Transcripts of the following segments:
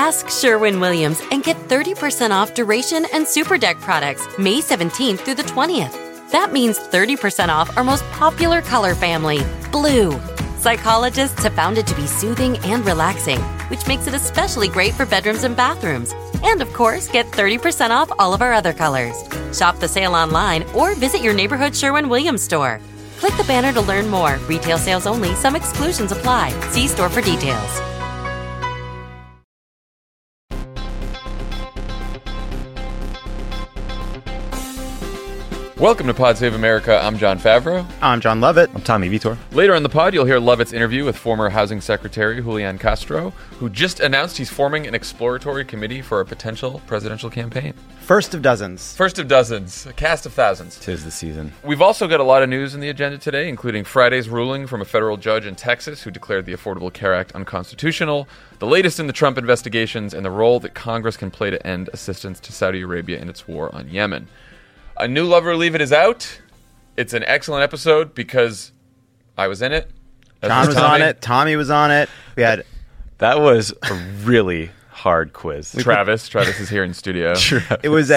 Ask Sherwin-Williams and get 30% off Duration and Super Deck products May 17th through the 20th. That means 30% off our most popular color family, blue. Psychologists have found it to be soothing and relaxing, which makes it especially great for bedrooms and bathrooms. And of course, get 30% off all of our other colors. Shop the sale online or visit your neighborhood Sherwin-Williams store. Click the banner to learn more. Retail sales only. Some exclusions apply. See store for details. Welcome to Pod Save America. I'm John Favreau. I'm John Lovett. I'm Tommy Vitor. Later in the pod, you'll hear Lovett's interview with former Housing Secretary Julian Castro, who just announced he's forming an exploratory committee for a potential presidential campaign. First of dozens. First of dozens. A cast of thousands. 'Tis the season. We've also got a lot of news in the agenda today, including Friday's ruling from a federal judge in Texas who declared the Affordable Care Act unconstitutional, the latest in the Trump investigations, and the role that Congress can play to end assistance to Saudi Arabia in its war on Yemen. A New Love or Leave It is out. It's an excellent episode because I was in it. John was on it. Tommy was on it. That was a really hard quiz. Travis is here in studio. It was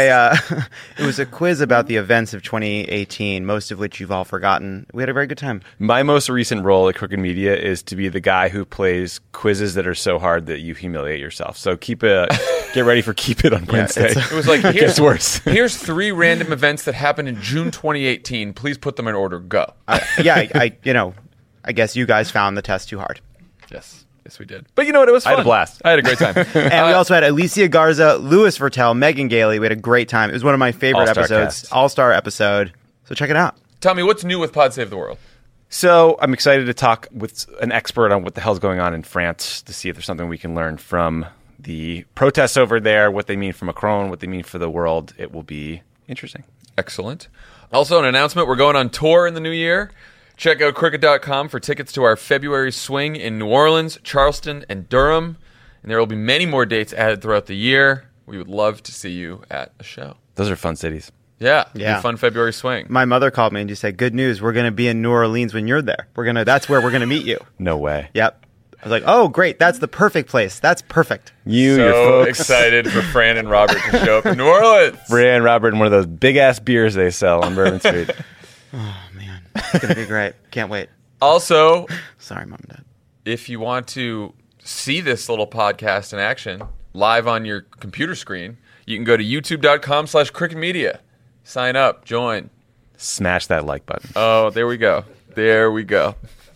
a quiz about the events of 2018, most of which you've all forgotten. We had a very good time. My most recent role at Crooked Media is to be the guy who plays quizzes that are so hard that you humiliate yourself. So get ready for Keep It on Wednesday. It was like, it gets worse. Here's 3 random events that happened in June 2018. Please put them in order. Go. I guess you guys found the test too hard. Yes, we did. But you know what? It was fun. I had a blast. I had a great time. And we also had Alicia Garza, Louis Vertel, Megan Gailey. We had a great time. It was one of my favorite All-star episodes. cast. All-star episode. So check it out. Tommy, what's new with Pod Save the World? So I'm excited to talk with an expert on what the hell's going on in France to see if there's something we can learn from the protests over there, what they mean for Macron, what they mean for the world. It will be interesting. Excellent. Also, an announcement. We're going on tour in the new year. Check out Cricket.com for tickets to our February swing in New Orleans, Charleston, and Durham. And there will be many more dates added throughout the year. We would love to see you at a show. Those are fun cities. Yeah. A fun February swing. My mother called me and just said, "Good news, we're going to be in New Orleans when you're there. That's where we're going to meet you." No way. Yep. I was like, "Oh, great. That's the perfect place. That's perfect." Your So folks. excited for Fran and Robert to show up in New Orleans. Fran, Robert, and one of those big-ass beers they sell on Bourbon Street. Oh, man. It's going to be great. Can't wait. Also, Sorry, Mom and Dad. if you want to see this little podcast in action live on your computer screen, you can go to youtube.com/cricketmedia. Sign up. Join. Smash that like button. Oh, there we go. There we go.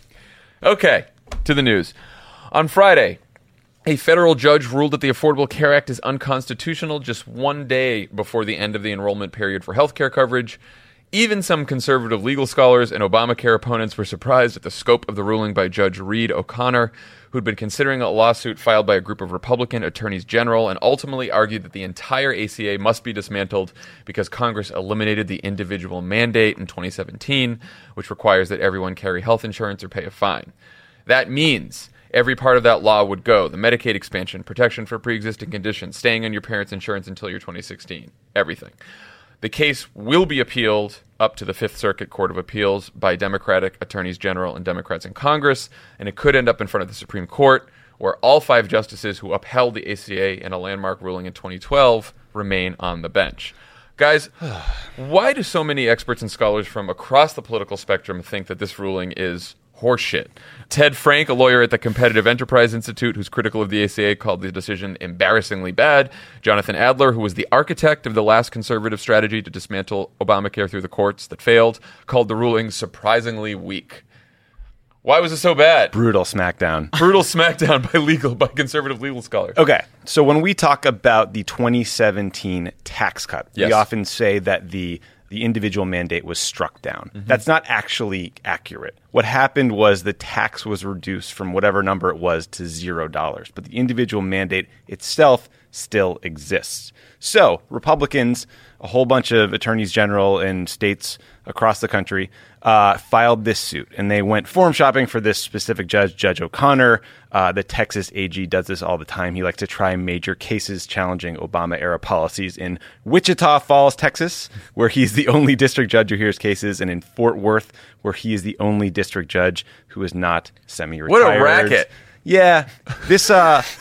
Okay, to the news. On Friday, a federal judge ruled that the Affordable Care Act is unconstitutional just one day before the end of the enrollment period for health care coverage. Even some conservative legal scholars and Obamacare opponents were surprised at the scope of the ruling by Judge Reed O'Connor, who'd been considering a lawsuit filed by a group of Republican attorneys general and ultimately argued that the entire ACA must be dismantled because Congress eliminated the individual mandate in 2017, which requires that everyone carry health insurance or pay a fine. That means every part of that law would go. The Medicaid expansion, protection for pre-existing conditions, staying on your parents' insurance until you're 2016, everything. The case will be appealed up to the Fifth Circuit Court of Appeals by Democratic attorneys general and Democrats in Congress, and it could end up in front of the Supreme Court, where all 5 justices who upheld the ACA in a landmark ruling in 2012 remain on the bench. Guys, why do so many experts and scholars from across the political spectrum think that this ruling is horseshit? Ted Frank, a lawyer at the Competitive Enterprise Institute who's critical of the ACA, called the decision embarrassingly bad. Jonathan Adler, who was the architect of the last conservative strategy to dismantle Obamacare through the courts that failed, called the ruling surprisingly weak. Why was it so bad? Brutal smackdown. Brutal smackdown by conservative legal scholars. Okay, so when we talk about the 2017 tax cut, Yes. we often say that the individual mandate was struck down. Mm-hmm. That's not actually accurate. What happened was the tax was reduced from whatever number it was to $0, but the individual mandate itself still exists. So Republicans, a whole bunch of attorneys general in states across the country, filed this suit, and they went forum shopping for this specific judge, Judge O'Connor. The Texas AG does this all the time. He likes to try major cases challenging Obama-era policies in Wichita Falls, Texas, where he's the only district judge who hears cases, and in Fort Worth, where he is the only district judge who is not semi-retired. What a racket. Yeah. This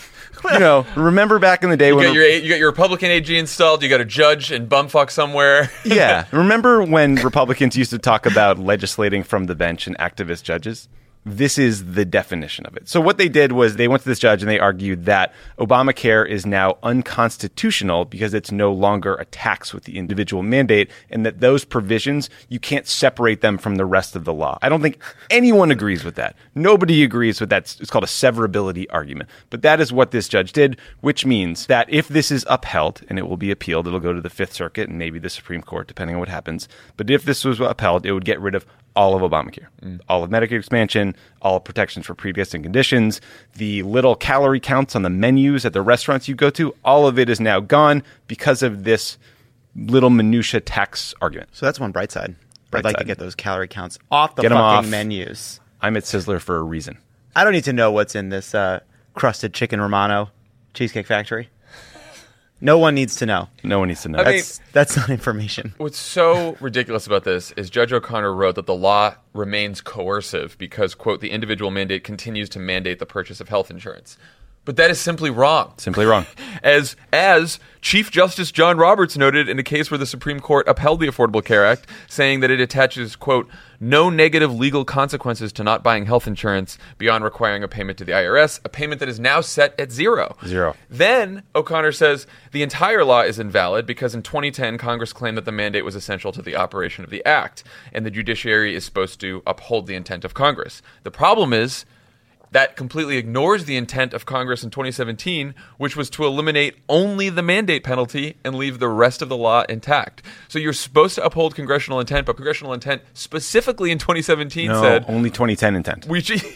remember back in the day You when got your Republican AG installed. You got a judge in bumfuck somewhere. Yeah. Remember when Republicans used to talk about legislating from the bench and activist judges? This is the definition of it. So what they did was they went to this judge and they argued that Obamacare is now unconstitutional because it's no longer a tax with the individual mandate, and that those provisions, you can't separate them from the rest of the law. I don't think anyone agrees with that. Nobody agrees with that. It's called a severability argument. But that is what this judge did, which means that if this is upheld, and it will be appealed, it'll go to the Fifth Circuit and maybe the Supreme Court, depending on what happens. But if this was upheld, it would get rid of all of Obamacare, all of Medicaid expansion, all protections for pre-existing conditions, the little calorie counts on the menus at the restaurants you go to, all of it is now gone because of this little minutia tax argument. So that's one bright side. I'd like to get those calorie counts off the Get 'em fucking off. menus. I'm at Sizzler for a reason. I don't need to know what's in this crusted chicken Romano Cheesecake Factory. No one needs to know. No one needs to know. That's not information. What's so ridiculous about this is Judge O'Connor wrote that the law remains coercive because, quote, the individual mandate continues to mandate the purchase of health insurance. But that is simply wrong. Simply wrong. As Chief Justice John Roberts noted in a case where the Supreme Court upheld the Affordable Care Act, saying that it attaches, quote, no negative legal consequences to not buying health insurance beyond requiring a payment to the IRS, a payment that is now set at zero. Then O'Connor says the entire law is invalid because in 2010, Congress claimed that the mandate was essential to the operation of the act, and the judiciary is supposed to uphold the intent of Congress. The problem is that completely ignores the intent of Congress in 2017, which was to eliminate only the mandate penalty and leave the rest of the law intact. So you're supposed to uphold congressional intent, but congressional intent specifically in 2017 said only 2010 intent.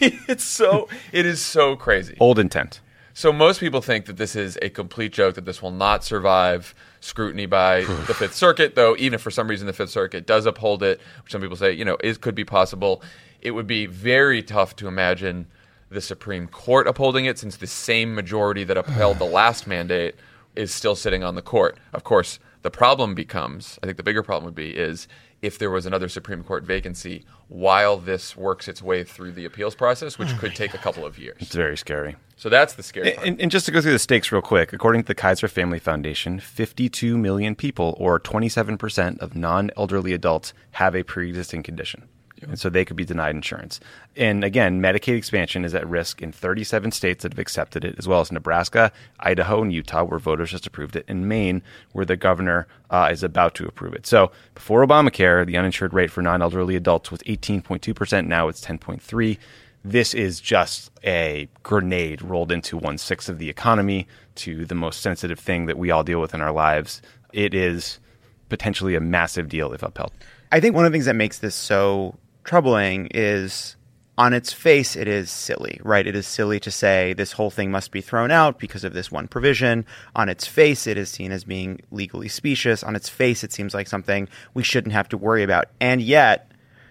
It is so crazy. Old intent. So most people think that this is a complete joke, that this will not survive scrutiny by the Fifth Circuit, though even if for some reason the Fifth Circuit does uphold it, which some people say, it could be possible, it would be very tough to imagine the Supreme Court upholding it, since the same majority that upheld the last mandate is still sitting on the court. Of course, the problem becomes, I think the bigger problem would be, is if there was another Supreme Court vacancy while this works its way through the appeals process, which could take a couple of years. It's very scary. So that's the scary part. And just to go through the stakes real quick, according to the Kaiser Family Foundation, 52 million people, or 27% of non-elderly adults, have a pre-existing condition. And so they could be denied insurance. And again, Medicaid expansion is at risk in 37 states that have accepted it, as well as Nebraska, Idaho, and Utah, where voters just approved it, and Maine, where the governor is about to approve it. So before Obamacare, the uninsured rate for non-elderly adults was 18.2%. Now it's 10.3%. This is just a grenade rolled into 1/6 of the economy, to the most sensitive thing that we all deal with in our lives. It is potentially a massive deal if upheld. I think one of the things that makes this so troubling is, on its face, it is silly, right? It is silly to say this whole thing must be thrown out because of this one provision. On its face, it is seen as being legally specious. On its face, it seems like something we shouldn't have to worry about. And yet,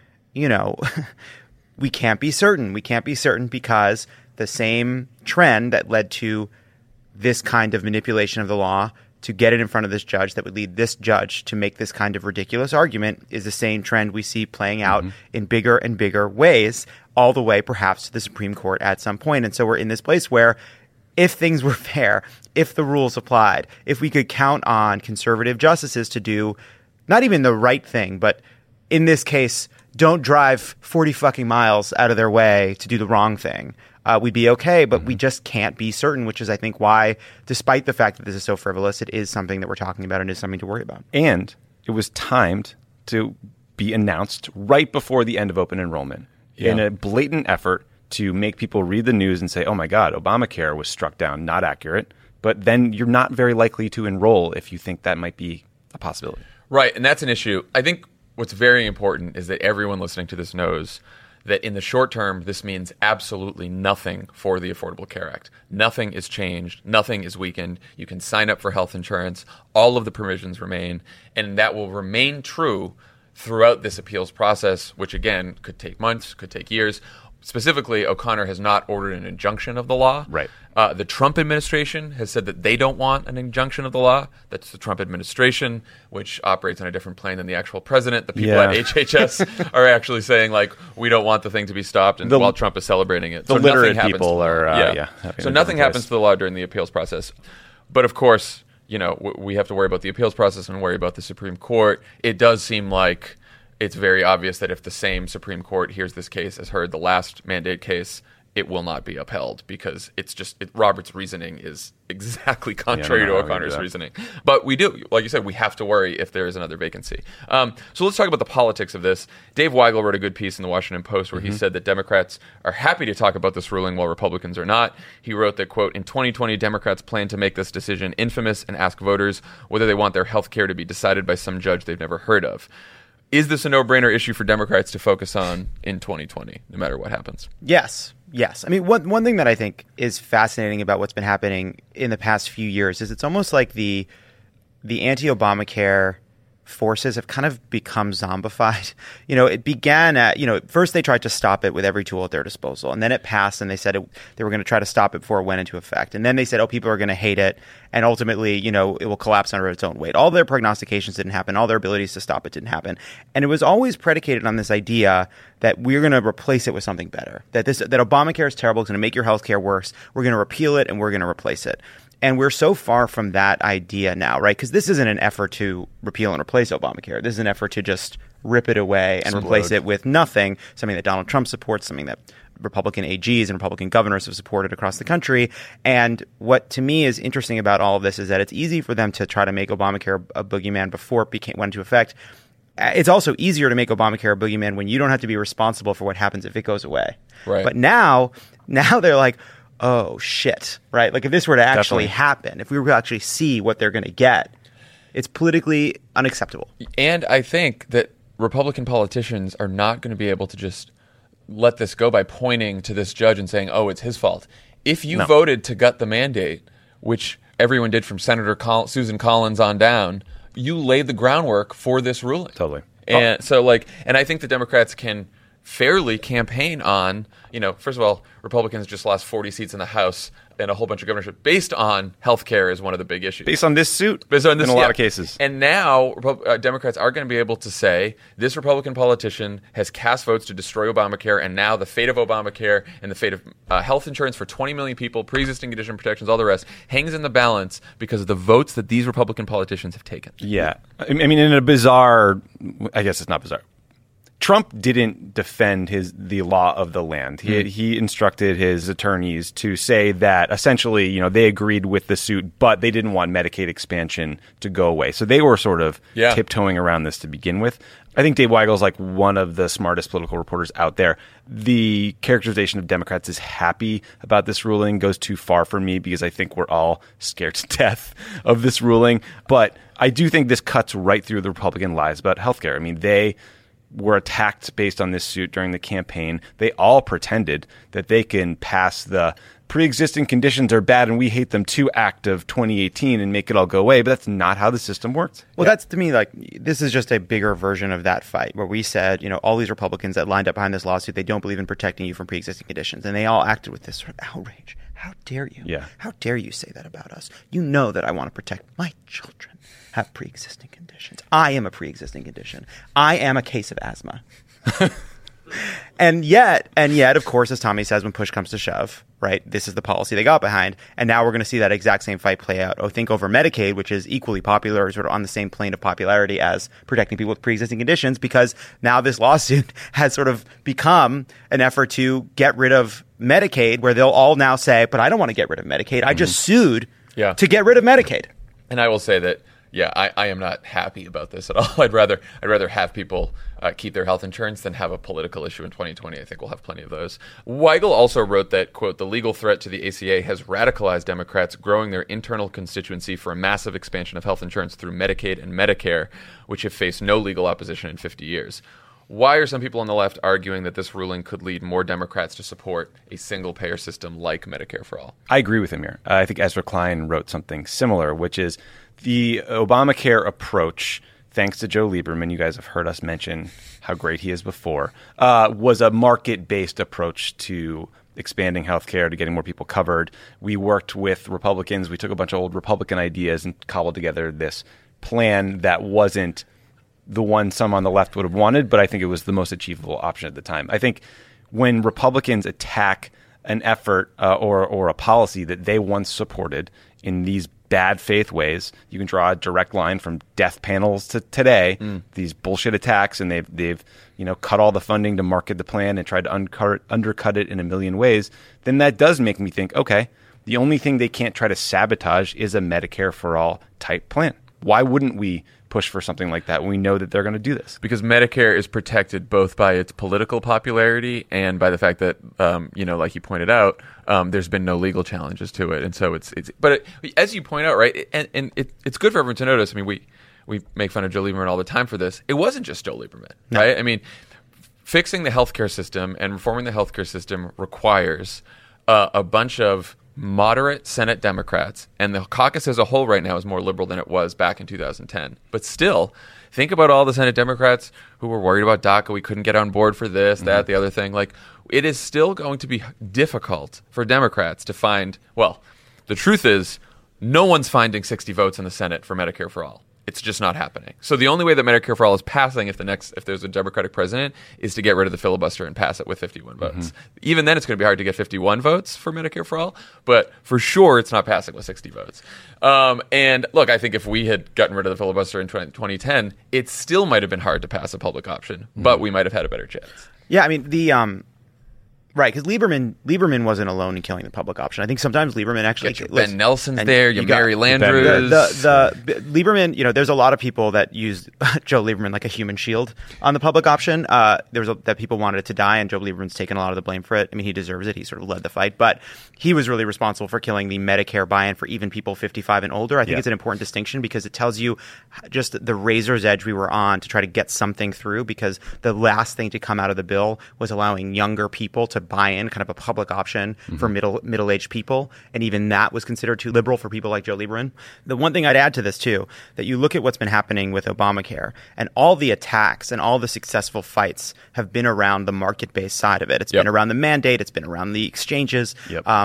we can't be certain. We can't be certain because the same trend that led to this kind of manipulation of the law to get it in front of this judge, that would lead this judge to make this kind of ridiculous argument, is the same trend we see playing out in bigger and bigger ways, all the way perhaps to the Supreme Court at some point. And so we're in this place where, if things were fair, if the rules applied, if we could count on conservative justices to do not even the right thing, but in this case, don't drive 40 fucking miles out of their way to do the wrong thing, we'd be okay, but we just can't be certain, which is, I think, why, despite the fact that this is so frivolous, it is something that we're talking about and is something to worry about. And it was timed to be announced right before the end of open enrollment in a blatant effort to make people read the news and say, oh my God, Obamacare was struck down, not accurate. But then you're not very likely to enroll if you think that might be a possibility. Right, and that's an issue. I think what's very important is that everyone listening to this knows that in the short term, this means absolutely nothing for the Affordable Care Act. Nothing is changed. Nothing is weakened. You can sign up for health insurance. All of the provisions remain. And that will remain true throughout this appeals process, which, again, could take months, could take years. specifically, O'Connor has not ordered an injunction of the law. Right. The Trump administration has said that they don't want an injunction of the law. That's the Trump administration, which operates on a different plane than the actual president. The people at HHS are actually saying, like, we don't want the thing to be stopped, and while Trump is celebrating it. The so literate people are, So nothing happens to the law during the appeals process. But of course, we have to worry about the appeals process and worry about the Supreme Court. It does seem like it's very obvious that if the same Supreme Court hears this case as heard the last mandate case, it will not be upheld because it's just Robert's reasoning is exactly contrary to O'Connor's reasoning. But we do, like you said, we have to worry if there is another vacancy. So let's talk about the politics of this. Dave Weigel wrote a good piece in the Washington Post where he said that Democrats are happy to talk about this ruling while Republicans are not. He wrote that, quote, in 2020, Democrats plan to make this decision infamous and ask voters whether they want their health care to be decided by some judge they've never heard of. Is this a no-brainer issue for Democrats to focus on in 2020, no matter what happens? Yes. I mean, one thing that I think is fascinating about what's been happening in the past few years is it's almost like the anti-Obamacare forces have kind of become zombified. It began at, first they tried to stop it with every tool at their disposal. And then it passed and they said they were going to try to stop it before it went into effect. And then they said, people are going to hate it. And ultimately, it will collapse under its own weight. All their prognostications didn't happen. All their abilities to stop it didn't happen. And it was always predicated on this idea that we're going to replace it with something better. That Obamacare is terrible. It's going to make your health care worse. We're going to repeal it and we're going to replace it. And we're so far from that idea now, right? Because this isn't an effort to repeal and replace Obamacare. This is an effort to just rip it away and replace it with nothing, something that Donald Trump supports, something that Republican AGs and Republican governors have supported across the country. And what to me is interesting about all of this is that it's easy for them to try to make Obamacare a boogeyman before it went into effect. It's also easier to make Obamacare a boogeyman when you don't have to be responsible for what happens if it goes away. Right. But now they're like, oh, shit, right? Like if this were to actually happen, if we were to actually see what they're going to get, it's politically unacceptable. And I think that Republican politicians are not going to be able to just let this go by pointing to this judge and saying, oh, it's his fault. If you voted to gut the mandate, which everyone did from Senator Susan Collins on down, you laid the groundwork for this ruling. Totally. And and I think the Democrats can fairly campaign on, first of all, Republicans just lost 40 seats in the House and a whole bunch of governorship based on healthcare is one of the big issues. Based on this suit, in a lot of cases. And now Democrats are going to be able to say, this Republican politician has cast votes to destroy Obamacare, and now the fate of Obamacare and the fate of health insurance for 20 million people, pre-existing condition protections, all the rest, hangs in the balance because of the votes that these Republican politicians have taken. Yeah. I mean, in a bizarre, I guess it's not bizarre. Trump didn't defend the law of the land. He instructed his attorneys to say that essentially, they agreed with the suit, but they didn't want Medicaid expansion to go away. So they were sort of tiptoeing around this to begin with. I think Dave Weigel is like one of the smartest political reporters out there. The characterization of Democrats is happy about this ruling goes too far for me because I think we're all scared to death of this ruling. But I do think this cuts right through the Republican lies about healthcare. I mean, they were attacked based on this suit during the campaign. They all pretended that they can pass the pre-existing conditions are bad and we hate them too act of 2018 and make it all go away. But that's not how the system works. Well, that's to me like this is just a bigger version of that fight where we said, all these Republicans that lined up behind this lawsuit, they don't believe in protecting you from pre-existing conditions. And they all acted with this sort of outrage. How dare you? Yeah. How dare you say that about us? You know that I want to protect my children have pre-existing conditions. I am a pre-existing condition. I am a case of asthma. And yet, of course, as Tommy says, when push comes to shove, right, this is the policy they got behind. And now we're going to see that exact same fight play out, I think, over Medicaid, which is equally popular or sort of on the same plane of popularity as protecting people with pre-existing conditions, because now this lawsuit has sort of become an effort to get rid of Medicaid, where they'll all now say, but I don't want to get rid of Medicaid. I just sued to get rid of Medicaid. And I will say that, I am not happy about this at all. I'd rather have people keep their health insurance than have a political issue in 2020. I think we'll have plenty of those. Weigel also wrote that, quote, the legal threat to the ACA has radicalized Democrats, growing their internal constituency for a massive expansion of health insurance through Medicaid and Medicare, which have faced no legal opposition in 50 years. Why are some people on the left arguing that this ruling could lead more Democrats to support a single-payer system like Medicare for All? I agree with him here. I think Ezra Klein wrote something similar, which is the Obamacare approach thanks to Joe Lieberman, you guys have heard us mention how great he is before, was a market-based approach to expanding healthcare, to getting more people covered. We worked with Republicans. We took a bunch of old Republican ideas and cobbled together this plan that wasn't the one some on the left would have wanted, but I think it was the most achievable option at the time. I think when Republicans attack an effort or a policy that they once supported in these bad faith ways, you can draw a direct line from death panels to today, these bullshit attacks, and they've cut all the funding to market the plan and tried to undercut it in a million ways, then that does make me think, okay, the only thing they can't try to sabotage is a Medicare for all type plan. Why wouldn't we push for something like that when we know that they're going to do this? Because Medicare is protected both by its political popularity and by the fact that, like you pointed out, there's been no legal challenges to it. And so as you point out, right, and it's good for everyone to notice. I mean, we make fun of Joe Lieberman all the time for this. It wasn't just Joe Lieberman, right? I mean, fixing the healthcare system and reforming the healthcare system requires a bunch of moderate Senate Democrats, and the caucus as a whole right now is more liberal than it was back in 2010. But still, think about all the Senate Democrats who were worried about DACA. We couldn't get on board for this, that, the other thing. Like, it is still going to be difficult for Democrats to find, well, the truth is, no one's finding 60 votes in the Senate for Medicare for all. It's just not happening. So the only way that Medicare for all is passing if there's a Democratic president is to get rid of the filibuster and pass it with 51 votes. Even then, it's going to be hard to get 51 votes for Medicare for all, but for sure it's not passing with 60 votes. And look, I think if we had gotten rid of the filibuster in 2010, it still might have been hard to pass a public option, but we might have had a better chance. Yeah, I mean, right, because Lieberman wasn't alone in killing the public option. I think sometimes Lieberman actually... Ben Nelson's there, you Mary Landrieu. The Lieberman, there's a lot of people that use Joe Lieberman like a human shield on the public option. That people wanted it to die, and Joe Lieberman's taken a lot of the blame for it. I mean, he deserves it. He sort of led the fight. But he was really responsible for killing the Medicare buy-in for even people 55 and older. I think it's an important distinction because it tells you just the razor's edge we were on to try to get something through, because the last thing to come out of the bill was allowing younger people to buy in, kind of a public option for middle-aged people, and even that was considered too liberal for people like Joe Lieberman. The one thing I'd add to this too, that you look at what's been happening with Obamacare, and all the attacks and all the successful fights have been around the market-based side of it. It's been around the mandate, it's been around the exchanges.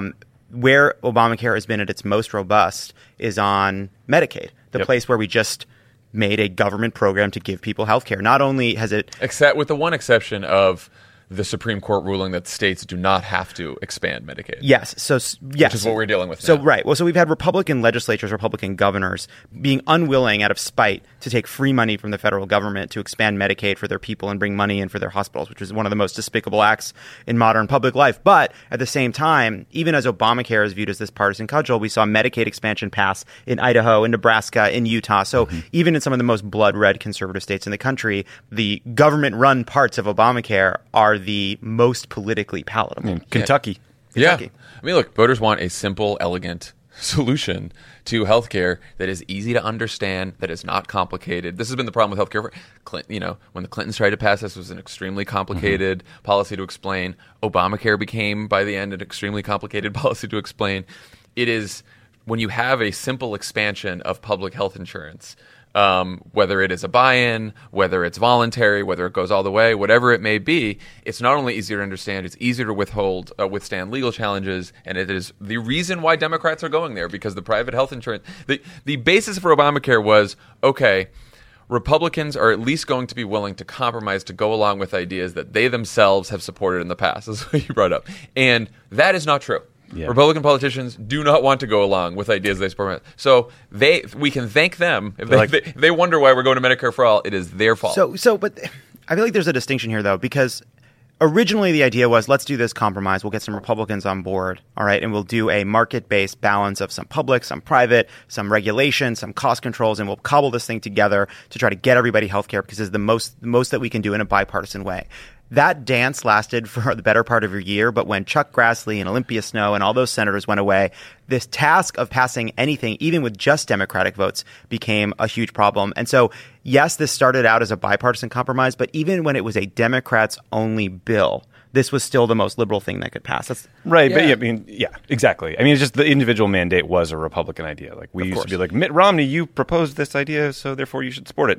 Where Obamacare has been at its most robust is on Medicaid, the place where we just made a government program to give people health care. Not only has it... Except with the one exception of the Supreme Court ruling that states do not have to expand Medicaid. Yes. Which is what we're dealing with now. Right. Well, so we've had Republican legislatures, Republican governors being unwilling out of spite to take free money from the federal government to expand Medicaid for their people and bring money in for their hospitals, which is one of the most despicable acts in modern public life. But at the same time, even as Obamacare is viewed as this partisan cudgel, we saw Medicaid expansion pass in Idaho, in Nebraska, in Utah. So even in some of the most blood red conservative states in the country, the government-run parts of Obamacare are the most politically palatable. Kentucky. Yeah. I mean, look, voters want a simple, elegant solution to healthcare that is easy to understand, that is not complicated. This has been the problem with healthcare. When the Clintons tried to pass this, it was an extremely complicated policy to explain. Obamacare became, by the end, an extremely complicated policy to explain. It is, when you have a simple expansion of public health insurance, whether it is a buy-in, whether it's voluntary, whether it goes all the way, whatever it may be, it's not only easier to understand, it's easier to withstand legal challenges, and it is the reason why Democrats are going there, because the private health insurance, the basis for Obamacare was, okay, Republicans are at least going to be willing to compromise to go along with ideas that they themselves have supported in the past, is what you brought up. And that is not true. Yeah. Republican politicians do not want to go along with ideas they support. So we can thank them. If they wonder why we're going to Medicare for all, it is their fault. But I feel like there's a distinction here, though, because originally the idea was, let's do this compromise. We'll get some Republicans on board, all right, and we'll do a market-based balance of some public, some private, some regulation, some cost controls, and we'll cobble this thing together to try to get everybody health care, because it's the most that we can do in a bipartisan way. That dance lasted for the better part of a year, but when Chuck Grassley and Olympia Snowe and all those senators went away, this task of passing anything, even with just Democratic votes, became a huge problem. And so, yes, this started out as a bipartisan compromise, but even when it was a Democrats-only bill, this was still the most liberal thing that could pass. Right, yeah. But exactly. I mean, it's just the individual mandate was a Republican idea. Like, we used to be like, Mitt Romney, you proposed this idea, so therefore you should support it.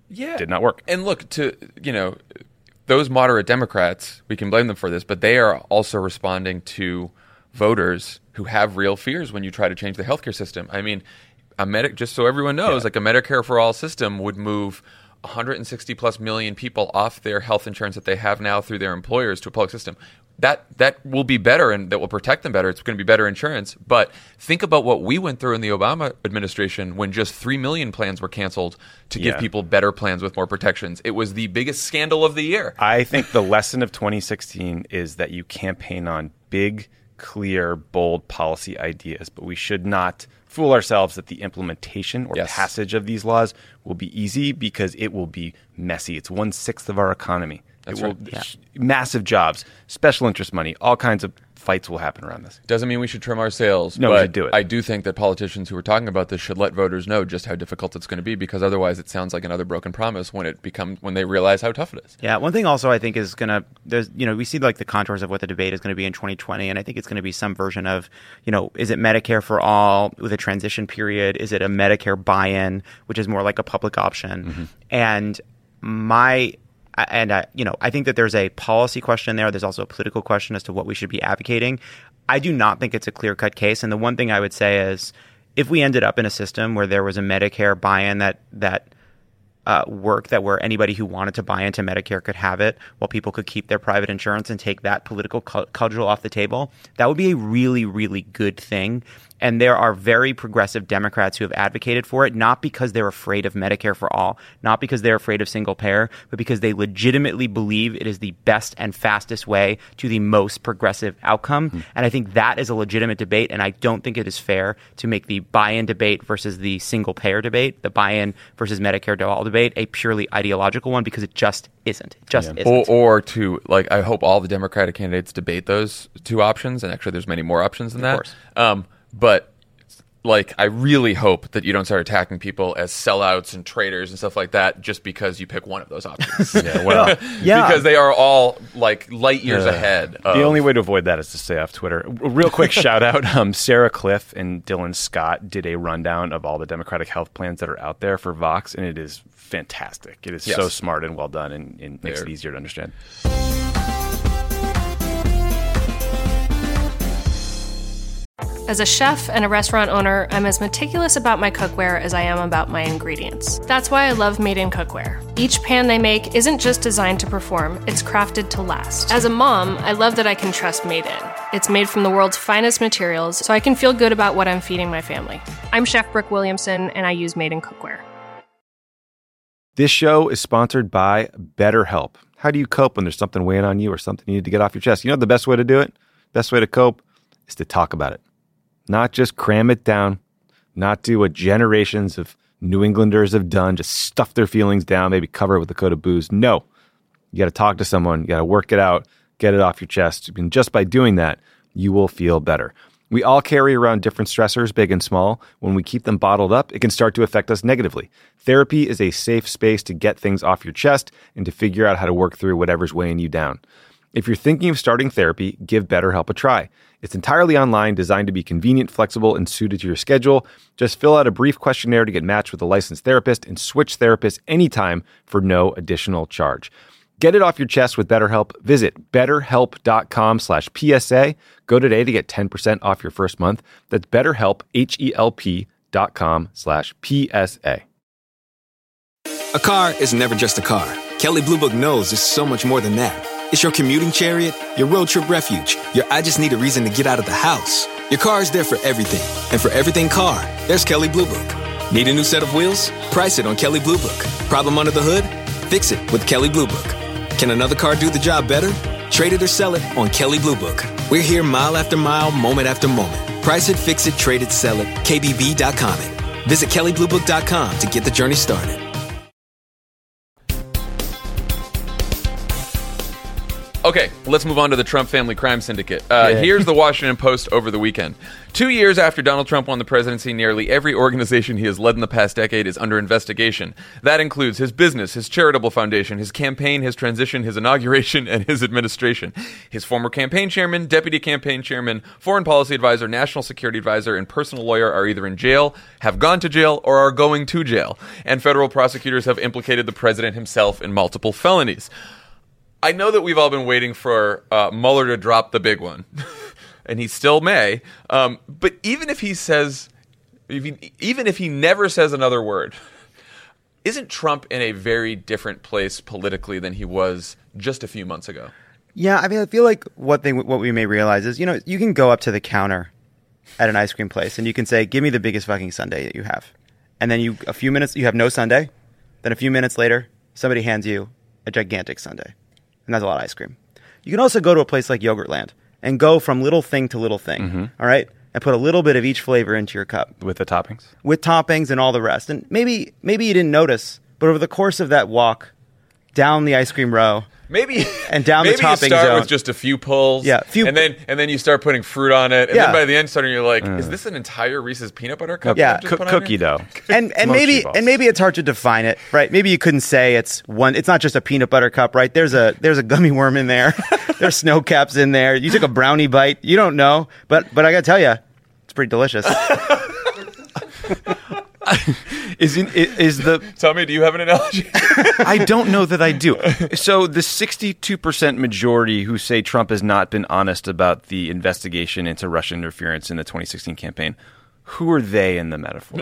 did not work. And look, those moderate Democrats, we can blame them for this, but they are also responding to voters who have real fears when you try to change the healthcare system. I mean, just so everyone knows, like a Medicare for all system would move 160 plus million people off their health insurance that they have now through their employers to a public system. That will be better, and that will protect them better. It's going to be better insurance. But think about what we went through in the Obama administration when just 3 million plans were canceled to give people better plans with more protections. It was the biggest scandal of the year. I think the lesson of 2016 is that you campaign on big, clear, bold policy ideas, but we should not fool ourselves that the implementation or passage of these laws will be easy, because it will be messy. It's 1/6 of our economy. That's it will, right. Massive jobs, special interest money, all kinds of fights will happen around this. Doesn't mean we should trim our sails. No, but we should do it. I do think that politicians who are talking about this should let voters know just how difficult it's going to be, because otherwise it sounds like another broken promise when they realize how tough it is. Yeah, one thing also I think is going to, we see like the contours of what the debate is going to be in 2020, and I think it's going to be some version of, is it Medicare for all with a transition period? Is it a Medicare buy-in, which is more like a public option? Mm-hmm. And I think that there's a policy question there. There's also a political question as to what we should be advocating. I do not think it's a clear-cut case. And the one thing I would say is, if we ended up in a system where there was a Medicare buy-in that worked, that where anybody who wanted to buy into Medicare could have it, while people could keep their private insurance and take that political cudgel off the table, that would be a really, really good thing. And there are very progressive Democrats who have advocated for it, not because they're afraid of Medicare for all, not because they're afraid of single payer, but because they legitimately believe it is the best and fastest way to the most progressive outcome. And I think that is a legitimate debate, and I don't think it is fair to make the buy-in debate versus the single payer debate, the buy-in versus Medicare to all debate, a purely ideological one, because it just isn't. It just isn't. Or to, I hope all the Democratic candidates debate those two options, and actually there's many more options than that. Of course. But I really hope that you don't start attacking people as sellouts and traitors and stuff like that just because you pick one of those options. Because they are all light years ahead. The only way to avoid that is to stay off Twitter. Real quick shout out: Sarah Cliff and Dylan Scott did a rundown of all the Democratic health plans that are out there for Vox, and it is fantastic. It is so smart and well done, and makes it easier to understand. As a chef and a restaurant owner, I'm as meticulous about my cookware as I am about my ingredients. That's why I love Made in Cookware. Each pan they make isn't just designed to perform, it's crafted to last. As a mom, I love that I can trust Made in. It's made from the world's finest materials, so I can feel good about what I'm feeding my family. I'm Chef Brooke Williamson, and I use Made in Cookware. This show is sponsored by BetterHelp. How do you cope when there's something weighing on you or something you need to get off your chest? You know the best way to do it? Best way to cope is to talk about it. Not just cram it down, not do what generations of New Englanders have done, just stuff their feelings down, maybe cover it with a coat of booze. No, you got to talk to someone, you got to work it out, get it off your chest. And just by doing that, you will feel better. We all carry around different stressors, big and small. When we keep them bottled up, it can start to affect us negatively. Therapy is a safe space to get things off your chest and to figure out how to work through whatever's weighing you down. If you're thinking of starting therapy, give BetterHelp a try. It's entirely online, designed to be convenient, flexible, and suited to your schedule. Just fill out a brief questionnaire to get matched with a licensed therapist and switch therapists anytime for no additional charge. Get it off your chest with BetterHelp. Visit betterhelp.com/PSA. Go today to get 10% off your first month. That's BetterHelp, HELP.com/PSA. A car is never just a car. Kelley Blue Book knows it's so much more than that. It's your commuting chariot, your road trip refuge, your I just need a reason to get out of the house. Your car is there for everything. And for everything car, there's Kelley Blue Book. Need a new set of wheels? Price it on Kelley Blue Book. Problem under the hood? Fix it with Kelley Blue Book. Can another car do the job better? Trade it or sell it on Kelley Blue Book. We're here mile after mile, moment after moment. Price it, fix it, trade it, sell it. KBB.com it. Visit KelleyBlueBook.com to get the journey started. Okay, let's move on to the Trump family crime syndicate. Here's the Washington Post over the weekend. 2 years after Donald Trump won the presidency, nearly every organization he has led in the past decade is under investigation. That includes his business, his charitable foundation, his campaign, his transition, his inauguration, and his administration. His former campaign chairman, deputy campaign chairman, foreign policy advisor, national security advisor, and personal lawyer are either in jail, have gone to jail, or are going to jail. And federal prosecutors have implicated the president himself in multiple felonies. I know that we've all been waiting for Mueller to drop the big one, and he still may. But even if he says, even if he never says another word, isn't Trump in a very different place politically than he was just a few months ago? Yeah, I mean, I feel like what we may realize is, you can go up to the counter at an ice cream place and you can say, "Give me the biggest fucking sundae that you have," and then you have no sundae. Then a few minutes later, somebody hands you a gigantic sundae. And that's a lot of ice cream. You can also go to a place like Yogurtland and go from little thing to little thing, all right? And put a little bit of each flavor into your cup. With the toppings? With toppings and all the rest. And maybe you didn't notice, but over the course of that walk down the ice cream row, and down the topping you start zone with just a few pulls, and then you start putting fruit on it, and then by the end, you're like, "Is this an entire Reese's peanut butter cup?" Yeah, cookie dough, and maybe it's hard to define it, right? Maybe you couldn't say it's not just a peanut butter cup, right? There's a gummy worm in there, there's snow caps in there. You took a brownie bite, you don't know, but I gotta tell you, it's pretty delicious. Tell me, do you have an analogy? I don't know that I do. So the 62% majority who say Trump has not been honest about the investigation into Russian interference in the 2016 campaign, who are they in the metaphor?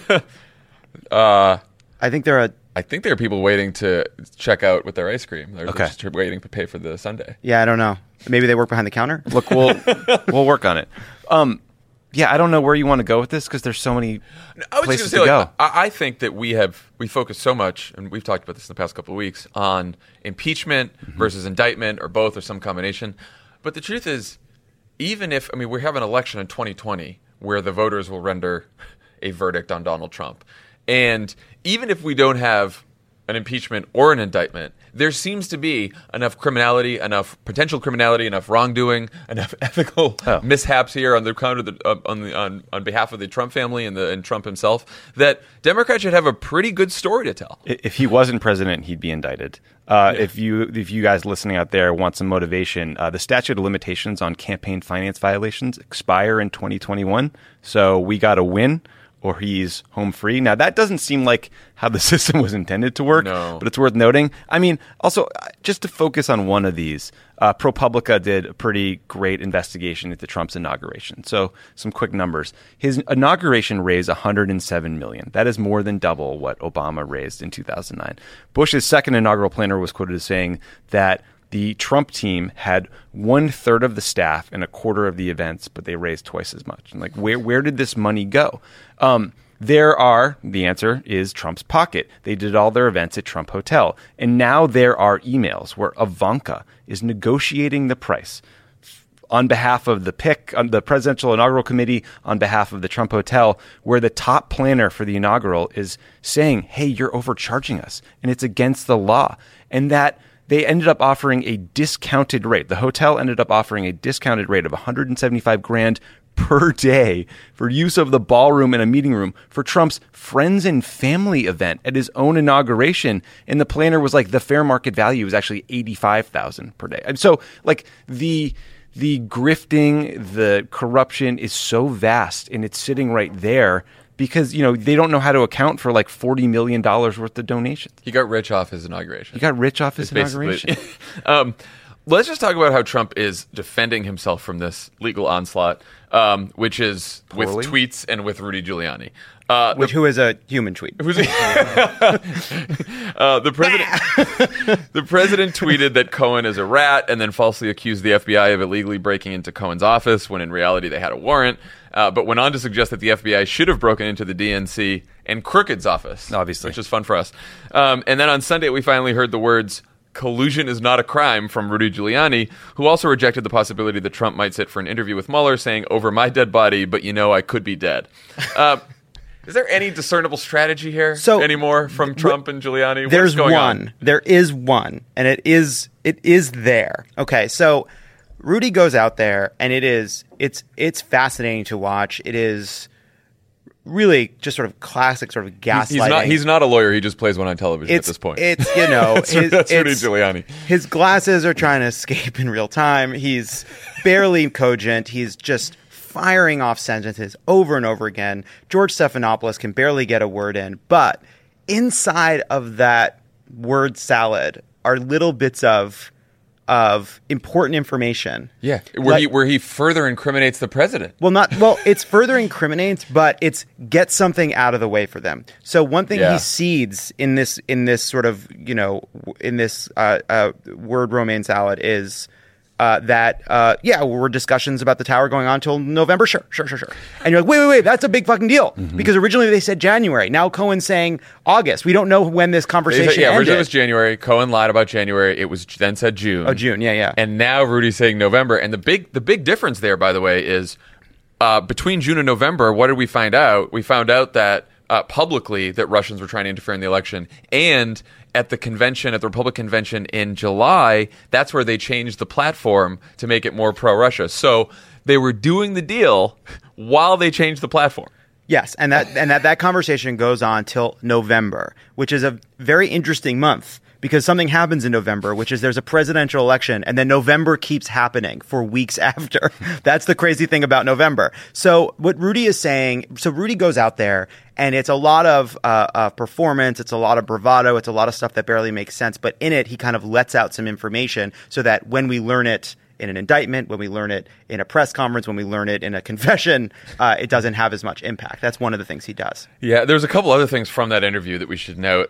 I think there are people waiting to check out with their ice cream. They're just waiting to pay for the sundae. Yeah, I don't know. Maybe they work behind the counter. Look, we'll work on it. Yeah, I don't know where you want to go with this because there's so many places to go. I think that we focus so much, and we've talked about this in the past couple of weeks, on impeachment versus indictment, or both, or some combination. But the truth is, we have an election in 2020 where the voters will render a verdict on Donald Trump. And even if we don't have an impeachment or an indictment, there seems to be enough criminality, enough potential criminality, enough wrongdoing, enough ethical mishaps here on behalf of the Trump family and Trump himself, that Democrats should have a pretty good story to tell. If he wasn't president, he'd be indicted. If you guys listening out there want some motivation, the statute of limitations on campaign finance violations expire in 2021. So we got to win, or he's home free. Now, that doesn't seem like how the system was intended to work, but it's worth noting. I mean, also, just to focus on one of these, ProPublica did a pretty great investigation into Trump's inauguration. So some quick numbers. His inauguration raised $107 million. That is more than double what Obama raised in 2009. Bush's second inaugural planner was quoted as saying that the Trump team had 1/3 of the staff and 1/4 of the events, but they raised twice as much. And where did this money go? The answer is Trump's pocket. They did all their events at Trump Hotel. And now there are emails where Ivanka is negotiating the price on behalf of the Presidential Inaugural Committee, on behalf of the Trump Hotel, where the top planner for the inaugural is saying, "Hey, you're overcharging us, and it's against the law." And that they ended up offering a discounted rate. The hotel ended up offering a discounted rate of $175,000 per day for use of the ballroom and a meeting room for Trump's friends and family event at his own inauguration. And the planner was like, the fair market value is actually $85,000 per day. And so, the grifting, the corruption is so vast, and it's sitting right there because, they don't know how to account for $40 million worth of donations. He got rich off his inauguration. Let's just talk about how Trump is defending himself from this legal onslaught, which is with tweets and with Rudy Giuliani. Who is a human tweet. The president tweeted that Cohen is a rat and then falsely accused the FBI of illegally breaking into Cohen's office when in reality they had a warrant, but went on to suggest that the FBI should have broken into the DNC and Crooked's office. Obviously. Which is fun for us. And then on Sunday we finally heard the words, "Collusion is not a crime," from Rudy Giuliani, who also rejected the possibility that Trump might sit for an interview with Mueller, saying, "Over my dead body, but I could be dead." Is there any discernible strategy here anymore from Trump and Giuliani? There is one, and it is It is there. Okay, so Rudy goes out there, and it's fascinating to watch. It is really just sort of classic sort of gaslighting. He's not a lawyer. He just plays one on television at this point. It's that's Rudy Giuliani. His glasses are trying to escape in real time. He's barely cogent. He's just firing off sentences over and over again. George Stephanopoulos can barely get a word in, but inside of that word salad are little bits of important information. Yeah, where he further incriminates the president. It's further incriminates, but it's get something out of the way for them. So one thing he seeds in this sort of, in this word romaine salad is were discussions about the tower going on till November? Sure. And you're like, wait, that's a big fucking deal. Mm-hmm. Because originally they said January. Now Cohen's saying August. We don't know when this conversation ended. Originally it was January. Cohen lied about January. It was then said June. Oh, June, yeah. And now Rudy's saying November. And the big difference there, by the way, is between June and November, what did we find out? We found out that publicly that Russians were trying to interfere in the election, and at the Republican convention in July, that's where they changed the platform to make it more pro-Russia. So they were doing the deal while they changed the platform. Yes, and that conversation goes on till November, which is a very interesting month because something happens in November, which is there's a presidential election, and then November keeps happening for weeks after. That's the crazy thing about November. So what Rudy is saying, Rudy goes out there, and it's a lot of performance, it's a lot of bravado, it's a lot of stuff that barely makes sense, but in it, he kind of lets out some information so that when we learn it in an indictment, when we learn it in a press conference, when we learn it in a confession, it doesn't have as much impact. That's one of the things he does. Yeah, there's a couple other things from that interview that we should note.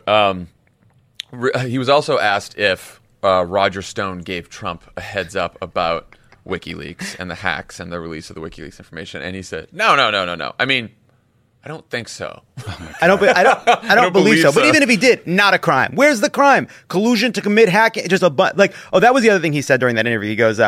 He was also asked if Roger Stone gave Trump a heads up about WikiLeaks and the hacks and the release of the WikiLeaks information, and he said, No. I mean, I don't think so. I don't believe so. But even if he did, not a crime. Where's the crime? Collusion to commit hacking. Just that was the other thing he said during that interview. He goes,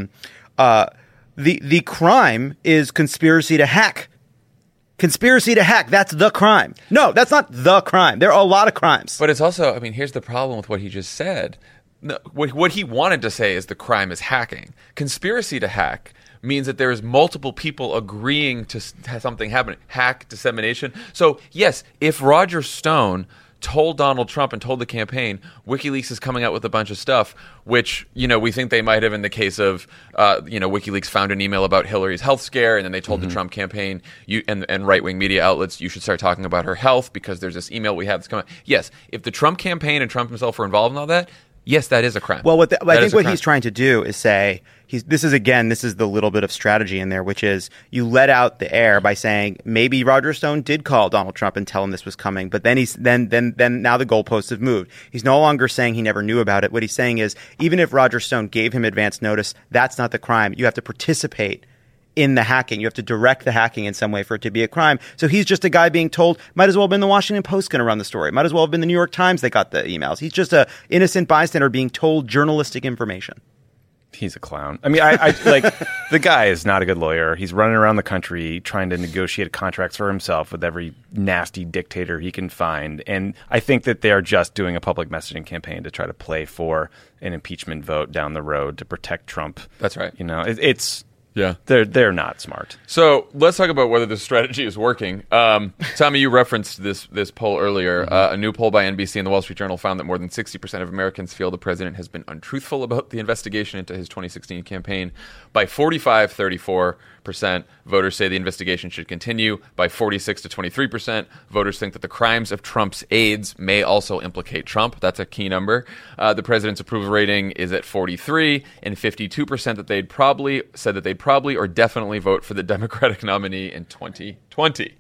the crime is conspiracy to hack. Conspiracy to hack, that's the crime. No, that's not the crime. There are a lot of crimes. But it's also, here's the problem with what he just said. No, what he wanted to say is the crime is hacking. Conspiracy to hack means that there's multiple people agreeing to something happening. Hack, dissemination. So, yes, if Roger Stone told Donald Trump and told the campaign, WikiLeaks is coming out with a bunch of stuff, which, we think they might have in the case of, WikiLeaks found an email about Hillary's health scare, and then they told the Trump campaign and right-wing media outlets, you should start talking about her health because there's this email we have that's coming out. Yes, if the Trump campaign and Trump himself were involved in all that, yes, that is a crime. Well, I think what he's trying to do is say, this is the little bit of strategy in there, which is you let out the air by saying maybe Roger Stone did call Donald Trump and tell him this was coming, but then then now the goalposts have moved. He's no longer saying he never knew about it. What he's saying is even if Roger Stone gave him advance notice, that's not the crime. You have to participate in the hacking. You have to direct the hacking in some way for it to be a crime. So he's just a guy being told, might as well have been the Washington Post going to run the story. Might as well have been the New York Times that got the emails. He's just a innocent bystander being told journalistic information. He's a clown. I mean, I like the guy is not a good lawyer. He's running around the country trying to negotiate contracts for himself with every nasty dictator he can find. And I think that they are just doing a public messaging campaign to try to play for an impeachment vote down the road to protect Trump. That's right. It's yeah, they're not smart. So let's talk about whether this strategy is working. Tommy, you referenced this poll earlier. A new poll by NBC and the Wall Street Journal found that more than 60% of Americans feel the president has been untruthful about the investigation into his 2016 campaign. By 45-34%, voters say the investigation should continue. By 46 to 23%, voters think that the crimes of Trump's aides may also implicate Trump. That's a key number. The president's approval rating is at 43, and 52% that they'd probably or definitely vote for the Democratic nominee in 2020.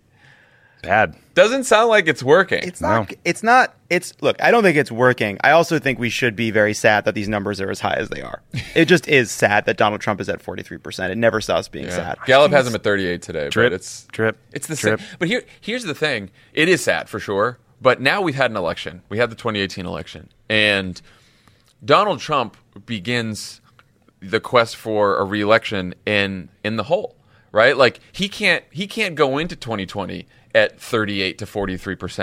Bad. Doesn't sound like it's working. It's not. Look, I don't think it's working. I also think we should be very sad that these numbers are as high as they are. It just is sad that Donald Trump is at 43%. It never stops being sad. Gallup has him at 38 today. Drip, but it's the drip. same. But here's the thing. It is sad for sure. But now we've had an election. We had the 2018 election. And Donald Trump begins the quest for a re-election in the hole, right? Like he can't go into 2020 at 38 to 43%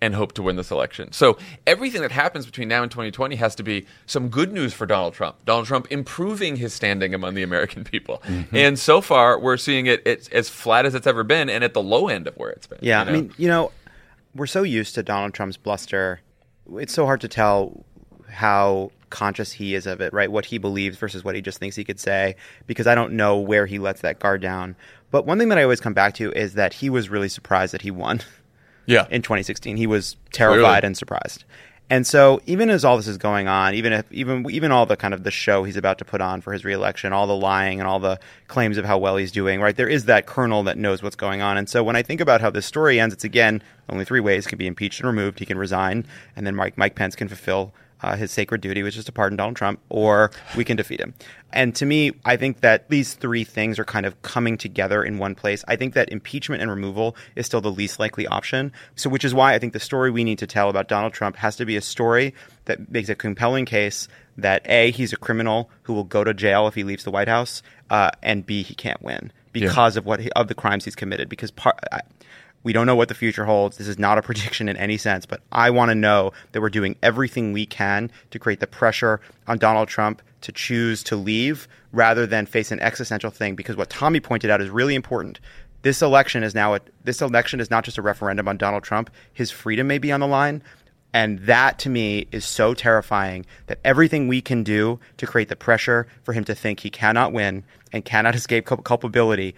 and hope to win this election. So everything that happens between now and 2020 has to be some good news for Donald Trump. Donald Trump improving his standing among the American people. Mm-hmm. And so far, we're seeing it's as flat as it's ever been and at the low end of where it's been. Yeah, I mean, we're so used to Donald Trump's bluster. It's so hard to tell how conscious he is of it, right? What he believes versus what he just thinks he could say, because I don't know where he lets that guard down. But one thing that I always come back to is that he was really surprised that he won. Yeah. In 2016, he was terrified and surprised. And so even as all this is going on, even all the kind of the show he's about to put on for his reelection, all the lying and all the claims of how well he's doing, right? There is that kernel that knows what's going on. And so when I think about how this story ends, it's again, only three ways: he can be impeached and removed, he can resign, and then Mike Pence can fulfill his sacred duty, which is to pardon Donald Trump, or we can defeat him. And to me, I think that these three things are kind of coming together in one place. I think that impeachment and removal is still the least likely option. So which is why I think the story we need to tell about Donald Trump has to be a story that makes a compelling case that A, he's a criminal who will go to jail if he leaves the White House, and B, he can't win because of the crimes he's committed. Because we don't know what the future holds. This is not a prediction in any sense, but I want to know that we're doing everything we can to create the pressure on Donald Trump to choose to leave rather than face an existential thing. Because what Tommy pointed out is really important. This election is not just a referendum on Donald Trump. His freedom may be on the line. And that, to me, is so terrifying that everything we can do to create the pressure for him to think he cannot win and cannot escape culpability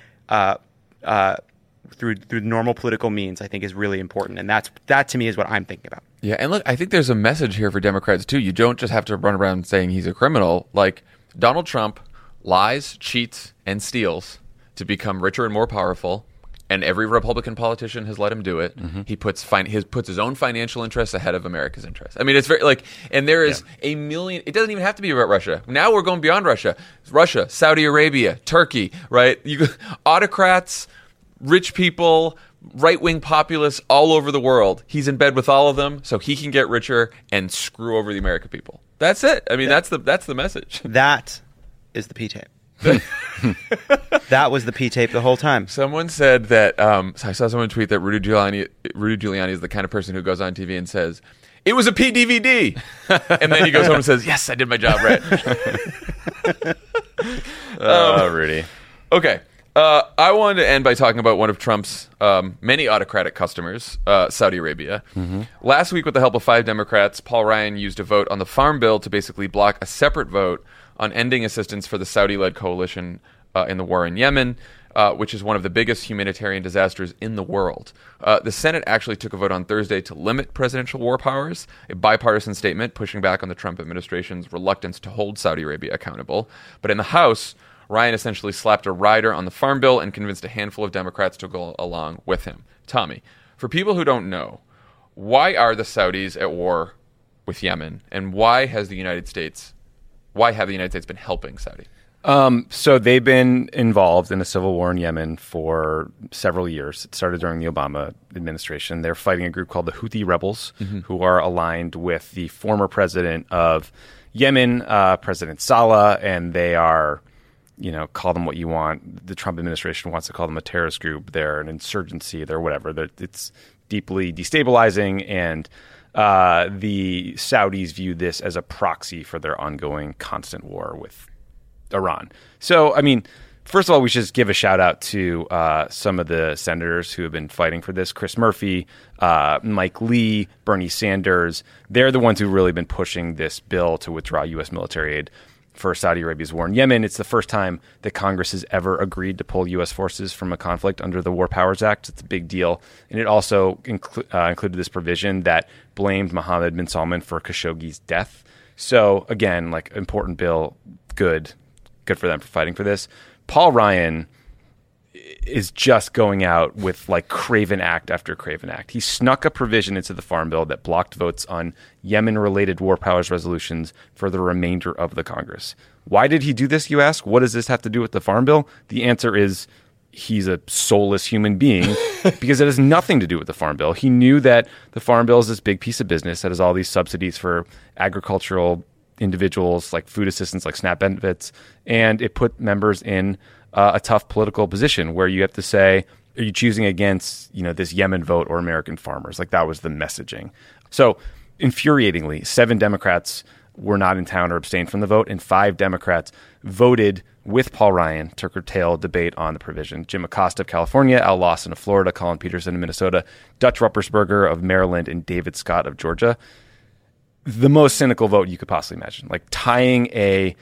through normal political means, I think is really important. And that to me is what I'm thinking about. Yeah, and look, I think there's a message here for Democrats too. You don't just have to run around saying he's a criminal. Like, Donald Trump lies, cheats, and steals to become richer and more powerful, and every Republican politician has let him do it. Mm-hmm. He puts his own financial interests ahead of America's interests. I mean, it's very and there is a million. It doesn't even have to be about Russia. Now we're going beyond Russia. Russia, Saudi Arabia, Turkey, right? Autocrats, rich people, right-wing populists all over the world. He's in bed with all of them so he can get richer and screw over the American people. That's it. I mean, that's the message. That is the P-tape. That was the P-tape the whole time. Someone said that, I saw someone tweet that Rudy Giuliani is the kind of person who goes on TV and says, "It was a P-DVD." And then he goes home and says, "Yes, I did my job right." Rudy. Okay. I wanted to end by talking about one of Trump's many autocratic customers, Saudi Arabia. Mm-hmm. Last week, with the help of 5 Democrats, Paul Ryan used a vote on the Farm Bill to basically block a separate vote on ending assistance for the Saudi-led coalition in the war in Yemen, which is one of the biggest humanitarian disasters in the world. The Senate actually took a vote on Thursday to limit presidential war powers, a bipartisan statement pushing back on the Trump administration's reluctance to hold Saudi Arabia accountable. But in the House, Ryan essentially slapped a rider on the Farm Bill and convinced a handful of Democrats to go along with him. Tommy, for people who don't know, why are the Saudis at war with Yemen, and why have the United States been helping Saudi? So they've been involved in a civil war in Yemen for several years. It started during the Obama administration. They're fighting a group called the Houthi rebels, who are aligned with the former president of Yemen, President Saleh, and they are, call them what you want. The Trump administration wants to call them a terrorist group. They're an insurgency. They're whatever. It's deeply destabilizing, and the Saudis view this as a proxy for their ongoing constant war with Iran. So, I mean, first of all, we should just give a shout out to some of the senators who have been fighting for this. Chris Murphy, Mike Lee, Bernie Sanders. They're the ones who've really been pushing this bill to withdraw U.S. military aid for Saudi Arabia's war in Yemen. It's the first time that Congress has ever agreed to pull U.S. forces from a conflict under the War Powers Act. It's a big deal. And it also included this provision that blamed Mohammed bin Salman for Khashoggi's death. So, again, important bill, good for them for fighting for this. Paul Ryan is just going out with craven act after craven act. He snuck a provision into the Farm Bill that blocked votes on Yemen-related war powers resolutions for the remainder of the Congress. Why did he do this, you ask? What does this have to do with the Farm Bill? The answer is he's a soulless human being because it has nothing to do with the Farm Bill. He knew that the Farm Bill is this big piece of business that has all these subsidies for agricultural individuals, like food assistance, like SNAP benefits, and it put members in a tough political position where you have to say, are you choosing against, this Yemen vote or American farmers? Like, that was the messaging. So, infuriatingly, 7 Democrats were not in town or abstained from the vote, and 5 Democrats voted with Paul Ryan to curtail debate on the provision. Jim Acosta of California, Al Lawson of Florida, Colin Peterson of Minnesota, Dutch Ruppersberger of Maryland, and David Scott of Georgia. The most cynical vote you could possibly imagine, like tying a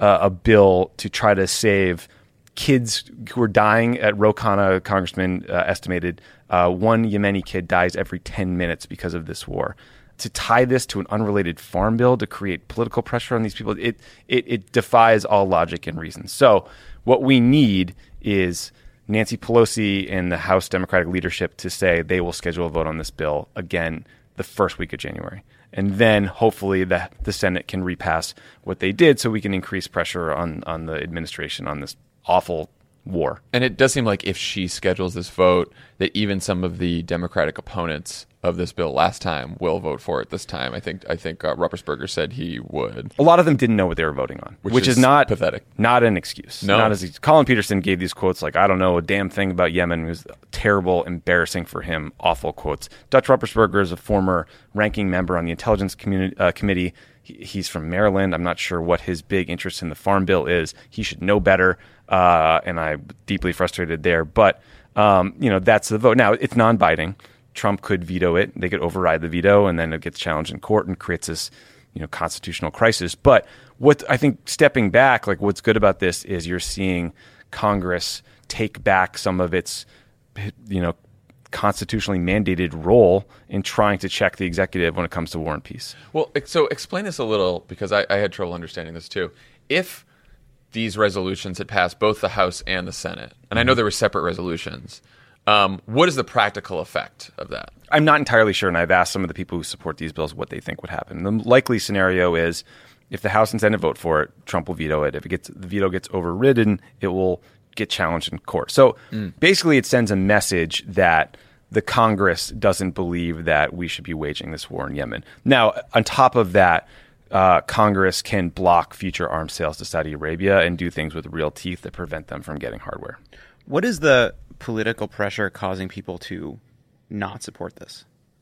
bill to try to save kids who are dying. At Ro Khanna, Congressman estimated 1 Yemeni kid dies every 10 minutes because of this war. To tie this to an unrelated farm bill to create political pressure on these people, it defies all logic and reason. So what we need is Nancy Pelosi and the House Democratic leadership to say they will schedule a vote on this bill again the first week of January. And then hopefully the Senate can repass what they did so we can increase pressure on the administration on this awful war. And it does seem like if she schedules this vote, that even some of the Democratic opponents of this bill last time will vote for it this time. I think Ruppersberger said he would. A lot of them didn't know what they were voting on, which is not pathetic. Not an excuse. No. Colin Peterson gave these quotes like, I don't know a damn thing about Yemen. It was terrible, embarrassing for him, awful quotes. Dutch Ruppersberger is a former ranking member on the Intelligence Committee. He's from Maryland. I'm not sure what his big interest in the farm bill is. He should know better, and I'm deeply frustrated there. But, that's the vote. Now, it's non-binding. Trump could veto it. They could override the veto, and then it gets challenged in court and creates this, constitutional crisis. But what I think, stepping back, like what's good about this is you're seeing Congress take back some of its, constitutionally mandated role in trying to check the executive when it comes to war and peace. Well, so explain this a little, because I had trouble understanding this too. If these resolutions had passed both the House and the Senate, and I know there were separate resolutions, what is the practical effect of that? I'm not entirely sure, and I've asked some of the people who support these bills what they think would happen. The likely scenario is if the House and Senate vote for it, Trump will veto it. If the veto gets overridden, it will get challenged in court. So basically it sends a message that the Congress doesn't believe that we should be waging this war in Yemen. Now, on top of that, Congress can block future arms sales to Saudi Arabia and do things with real teeth that prevent them from getting hardware. What is the political pressure causing people to not support this?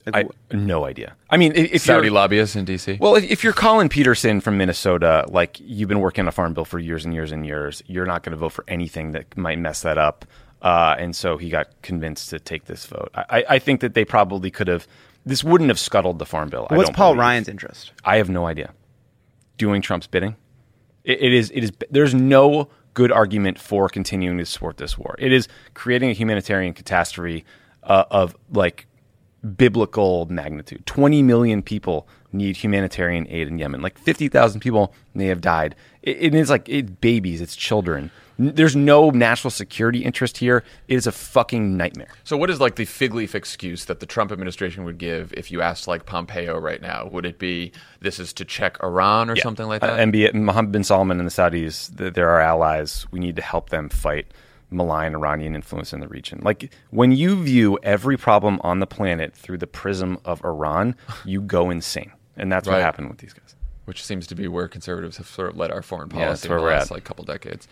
No idea. I mean, if Saudi lobbyists in D.C.? Well, if you're Colin Peterson from Minnesota, like you've been working on a farm bill for years and years and years, you're not going to vote for anything that might mess that up. And so he got convinced to take this vote. I think that they probably could have. This wouldn't have scuttled the farm bill. What's Paul Ryan's interest? I have no idea. Doing Trump's bidding. It is. There's no good argument for continuing to support this war. It is creating a humanitarian catastrophe of like biblical magnitude. 20 million people need humanitarian aid in Yemen. Like 50,000 people may have died. It is like babies, it's children. There's no national security interest here. It is a fucking nightmare. So what is like the fig leaf excuse that the Trump administration would give if you asked like Pompeo right now? Would it be this is to check Iran or something like that? Mohammed bin Salman and the Saudis, they're our allies. We need to help them fight malign Iranian influence in the region. Like when you view every problem on the planet through the prism of Iran, you go insane. And that's what happened with these guys. Which seems to be where conservatives have sort of led our foreign policy in the last like couple decades.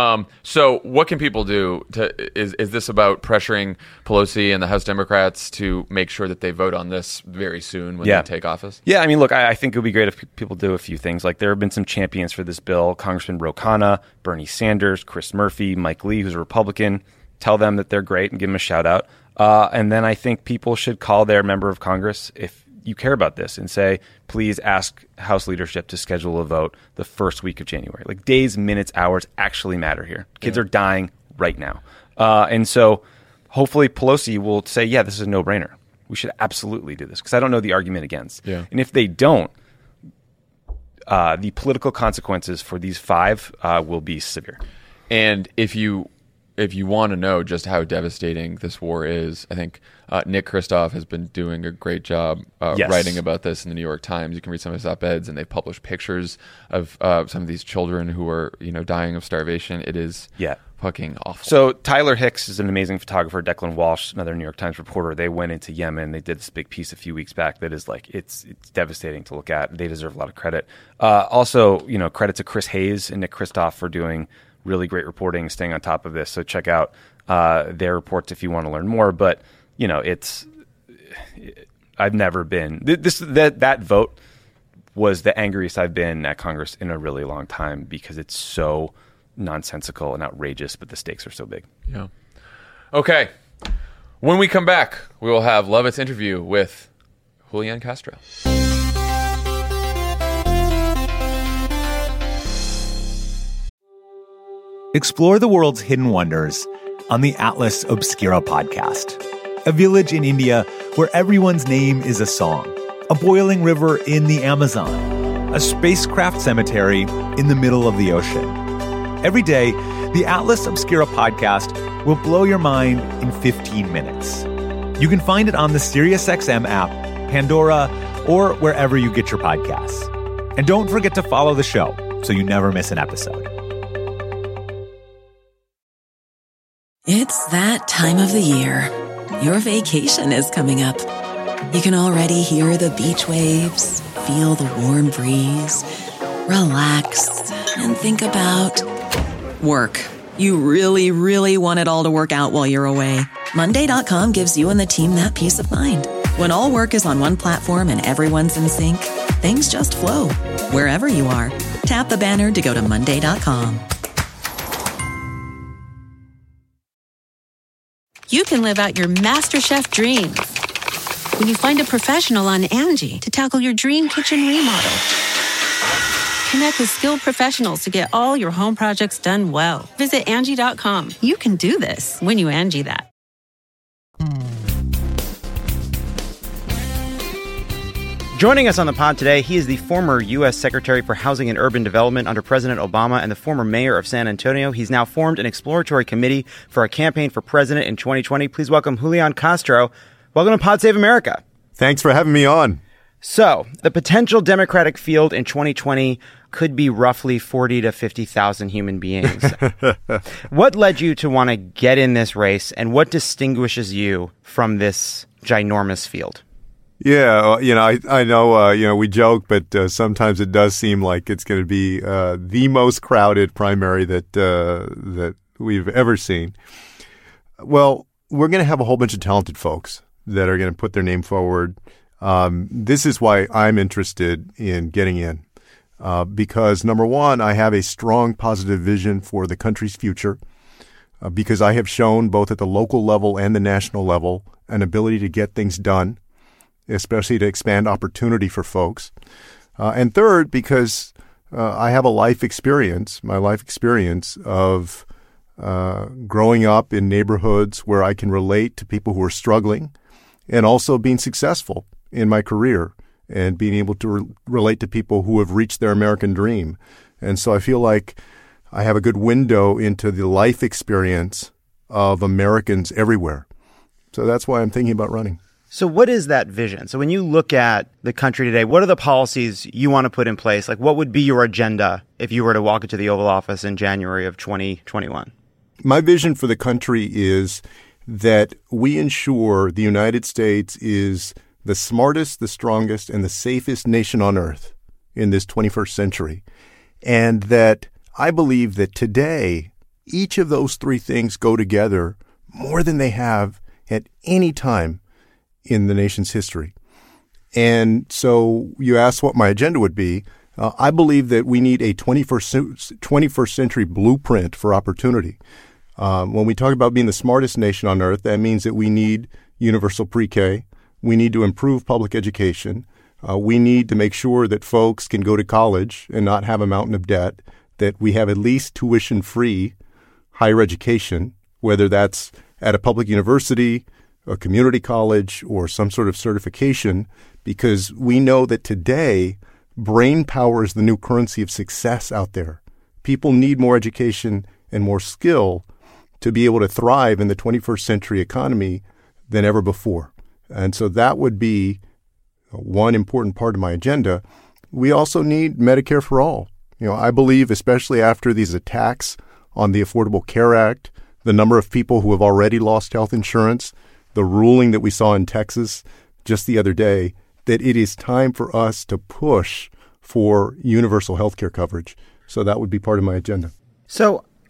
So what can people do? Is this about pressuring Pelosi and the House Democrats to make sure that they vote on this very soon when they take office? Yeah, I mean, look, I think it would be great if people do a few things. Like there have been some champions for this bill. Congressman Ro Khanna, Bernie Sanders, Chris Murphy, Mike Lee, who's a Republican. Tell them that they're great and give them a shout out. And then I think people should call their member of Congress if you care about this and say, please ask House leadership to schedule a vote the first week of January. Like days, minutes, hours actually matter here. Kids are dying right now. And so hopefully Pelosi will say, yeah, this is a no-brainer. We should absolutely do this because I don't know the argument against. Yeah. And if they don't, the political consequences for these 5 will be severe. And if you want to know just how devastating this war is, I think Nick Kristof has been doing a great job writing about this in the New York Times. You can read some of his op-eds, and they've published pictures of some of these children who are dying of starvation. It is fucking awful. So Tyler Hicks is an amazing photographer. Declan Walsh, another New York Times reporter. They went into Yemen. They did this big piece a few weeks back that is like it's devastating to look at. They deserve a lot of credit. Also, credit to Chris Hayes and Nick Kristof for doing really great reporting, staying on top of this. So check out their reports if you want to learn more. But, I've never been that vote was the angriest I've been at Congress in a really long time because it's so nonsensical and outrageous, but the stakes are so big. Yeah. Okay. When we come back, we will have Lovett's interview with Julian Castro. Explore the world's hidden wonders on the Atlas Obscura podcast. A village in India where everyone's name is a song. A boiling river in the Amazon. A spacecraft cemetery in the middle of the ocean. Every day, the Atlas Obscura podcast will blow your mind in 15 minutes. You can find it on the SiriusXM app, Pandora, or wherever you get your podcasts. And don't forget to follow the show so you never miss an episode. It's that time of the year. Your vacation is coming up. You can already hear the beach waves, feel the warm breeze, relax, and think about work. You really, really want it all to work out while you're away. Monday.com gives you and the team that peace of mind. When all work is on one platform and everyone's in sync, things just flow. Wherever you are, tap the banner to go to Monday.com. You can live out your MasterChef dreams when you find a professional on Angie to tackle your dream kitchen remodel. Connect with skilled professionals to get all your home projects done well. Visit Angie.com. You can do this when you Angie that. Joining us on the pod today, he is the former U.S. Secretary for Housing and Urban Development under President Obama and the former mayor of San Antonio. He's now formed an exploratory committee for a campaign for president in 2020. Please welcome Julian Castro. Welcome to Pod Save America. Thanks for having me on. So, the potential Democratic field in 2020 could be roughly 40 to 50,000 human beings. What led you to want to get in this race, and what distinguishes you from this ginormous field? Yeah, I know, we joke, but sometimes it does seem like it's going to be the most crowded primary that we've ever seen. Well, we're going to have a whole bunch of talented folks that are going to put their name forward. This is why I'm interested in getting in, because number one, I have a strong positive vision for the country's future, because I have shown both at the local level and the national level an ability to get things done, especially to expand opportunity for folks. And third, because I have a life experience of growing up in neighborhoods where I can relate to people who are struggling, and also being successful in my career and being able to relate to people who have reached their American dream. And so I feel like I have a good window into the life experience of Americans everywhere. So that's why I'm thinking about running. So what is that vision? So when you look at the country today, what are the policies you want to put in place? Like, what would be your agenda if you were to walk into the Oval Office in January of 2021? My vision for the country is that we ensure the United States is the smartest, the strongest, and the safest nation on earth in this 21st century. And that I believe that today, each of those three things go together more than they have at any time in the nation's history. And so you asked what my agenda would be. I believe that we need a 21st century blueprint for opportunity. When we talk about being the smartest nation on earth, that means that we need universal pre-K. We need to improve public education. We need to make sure that folks can go to college and not have a mountain of debt, that we have at least tuition-free higher education, whether that's at a public university, a community college, or some sort of certification, because we know that today brain power is the new currency of success out there. People need more education and more skill to be able to thrive in the 21st century economy than ever before. And so that would be one important part of my agenda. We also need Medicare for all. I believe, especially after these attacks on the Affordable Care Act, the number of people who have already lost health insurance, the ruling that we saw in Texas just the other day, that it is time for us to push for universal health care coverage. So that would be part of my agenda. So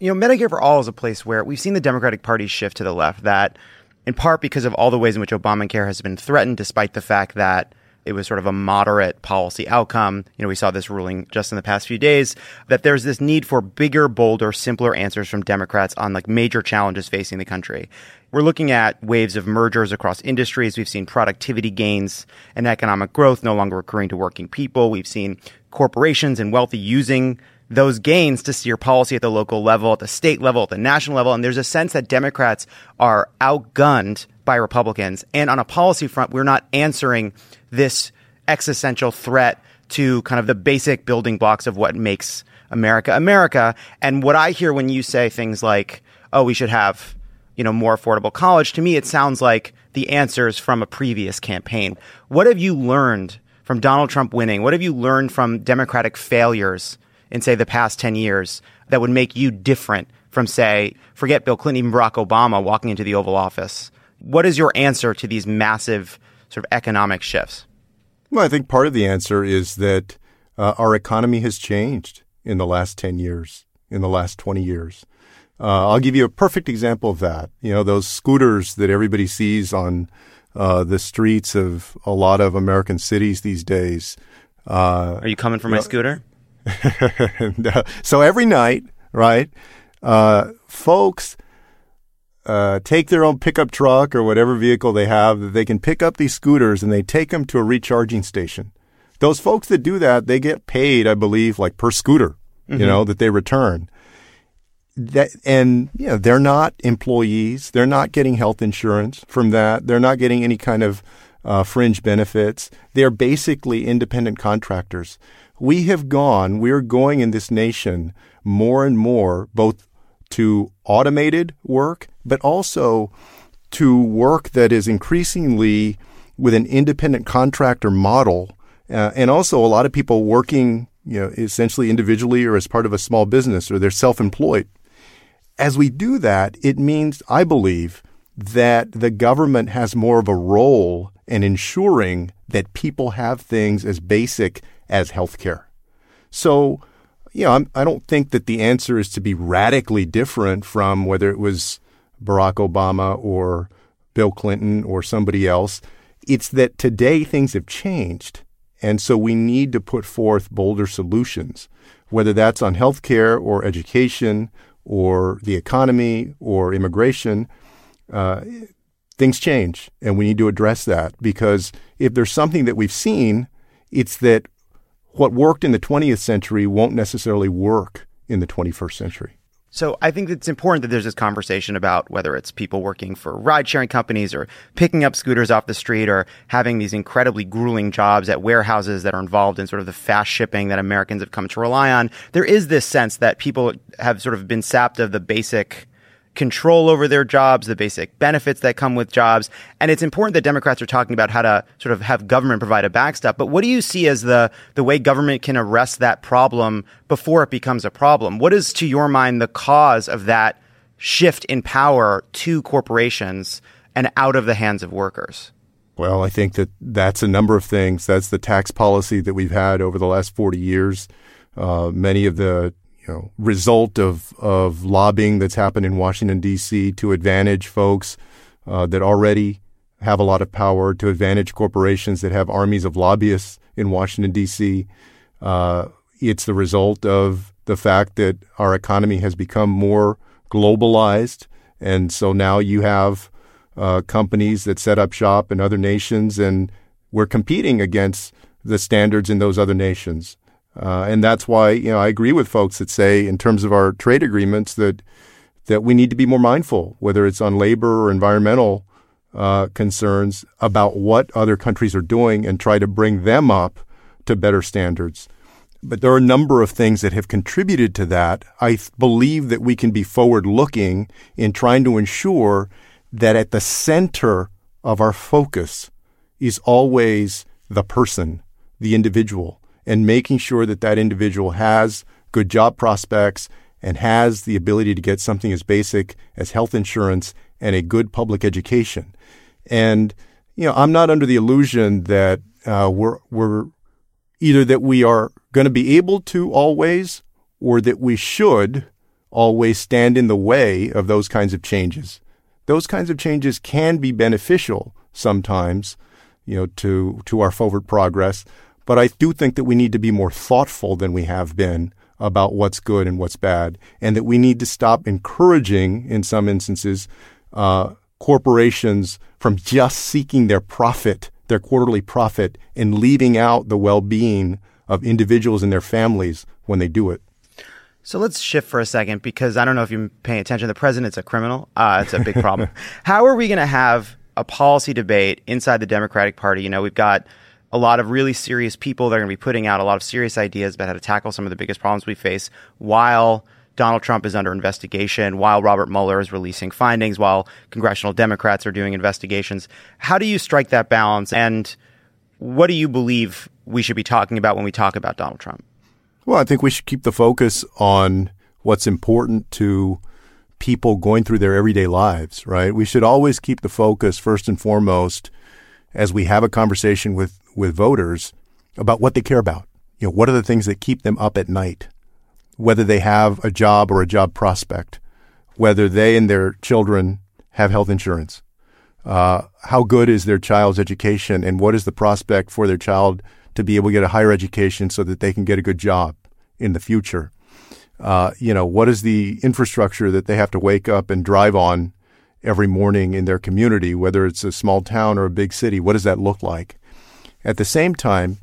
Medicare for All is a place where we've seen the Democratic Party shift to the left, that in part because of all the ways in which Obamacare has been threatened, despite the fact that it was sort of a moderate policy outcome. We saw this ruling just in the past few days, that there's this need for bigger, bolder, simpler answers from Democrats on major challenges facing the country. We're looking at waves of mergers across industries. We've seen productivity gains and economic growth no longer accruing to working people. We've seen corporations and wealthy using those gains to steer policy at the local level, at the state level, at the national level. And there's a sense that Democrats are outgunned by Republicans. And on a policy front, we're not answering this existential threat to kind of the basic building blocks of what makes America America. And what I hear when you say things like, oh, we should have, more affordable college, to me, it sounds like the answers from a previous campaign. What have you learned from Donald Trump winning? What have you learned from Democratic failures in, say, the past 10 years that would make you different from, say, forget Bill Clinton, even Barack Obama walking into the Oval Office? What is your answer to these massive sort of economic shifts? Well, I think part of the answer is that our economy has changed in the last 10 years, in the last 20 years. I'll give you a perfect example of that. Those scooters that everybody sees on the streets of a lot of American cities these days. Are you coming for my scooter? So every night, right, folks take their own pickup truck or whatever vehicle they have. They can pick up these scooters and they take them to a recharging station. Those folks that do that, they get paid, I believe, per scooter, that they return. They're not employees. They're not getting health insurance from that. They're not getting any kind of fringe benefits. They're basically independent contractors. We're going in this nation more and more, both to automated work, but also to work that is increasingly with an independent contractor model. And also a lot of people working, essentially individually or as part of a small business, or they're self-employed. As we do that, it means, I believe, that the government has more of a role in ensuring that people have things as basic as healthcare. So, I don't think that the answer is to be radically different from whether it was Barack Obama or Bill Clinton or somebody else. It's that today things have changed. And so we need to put forth bolder solutions, whether that's on healthcare or education or the economy or immigration. Things change, and we need to address that, because if there's something that we've seen, it's that what worked in the 20th century won't necessarily work in the 21st century. So I think it's important that there's this conversation about whether it's people working for ride-sharing companies or picking up scooters off the street or having these incredibly grueling jobs at warehouses that are involved in sort of the fast shipping that Americans have come to rely on. There is this sense that people have sort of been sapped of the basic control over their jobs, the basic benefits that come with jobs. And it's important that Democrats are talking about how to sort of have government provide a backstop. But what do you see as the way government can arrest that problem before it becomes a problem? What is, to your mind, the cause of that shift in power to corporations and out of the hands of workers? Well, I think that's a number of things. That's the tax policy that we've had over the last 40 years. Many of the result of lobbying that's happened in Washington, D.C. to advantage folks that already have a lot of power, to advantage corporations that have armies of lobbyists in Washington, D.C. It's the result of the fact that our economy has become more globalized. And so now you have companies that set up shop in other nations, and we're competing against the standards in those other nations. And that's why, I agree with folks that say, in terms of our trade agreements, that we need to be more mindful, whether it's on labor or environmental concerns, about what other countries are doing and try to bring them up to better standards. But there are a number of things that have contributed to that. I believe that we can be forward-looking in trying to ensure that at the center of our focus is always the person, the individual, and making sure that that individual has good job prospects and has the ability to get something as basic as health insurance and a good public education. And, I'm not under the illusion that we're either that we are going to be able to always, or that we should always stand in the way of those kinds of changes. Those kinds of changes can be beneficial sometimes, to our forward progress. But I do think that we need to be more thoughtful than we have been about what's good and what's bad, and that we need to stop encouraging, in some instances, corporations from just seeking their profit, their quarterly profit, and leaving out the well-being of individuals and their families when they do it. So let's shift for a second, because I don't know if you're paying attention. The president's a criminal. It's a big problem. How are we going to have a policy debate inside the Democratic Party? We've got a lot of really serious people that are going to be putting out a lot of serious ideas about how to tackle some of the biggest problems we face while Donald Trump is under investigation, while Robert Mueller is releasing findings, while congressional Democrats are doing investigations. How do you strike that balance? And what do you believe we should be talking about when we talk about Donald Trump? Well, I think we should keep the focus on what's important to people going through their everyday lives, right? We should always keep the focus first and foremost as we have a conversation with voters about what they care about. What are the things that keep them up at night? Whether they have a job or a job prospect, whether they and their children have health insurance, how good is their child's education, and what is the prospect for their child to be able to get a higher education so that they can get a good job in the future. What is the infrastructure that they have to wake up and drive on every morning in their community, whether it's a small town or a big city? What does that look like? At the same time,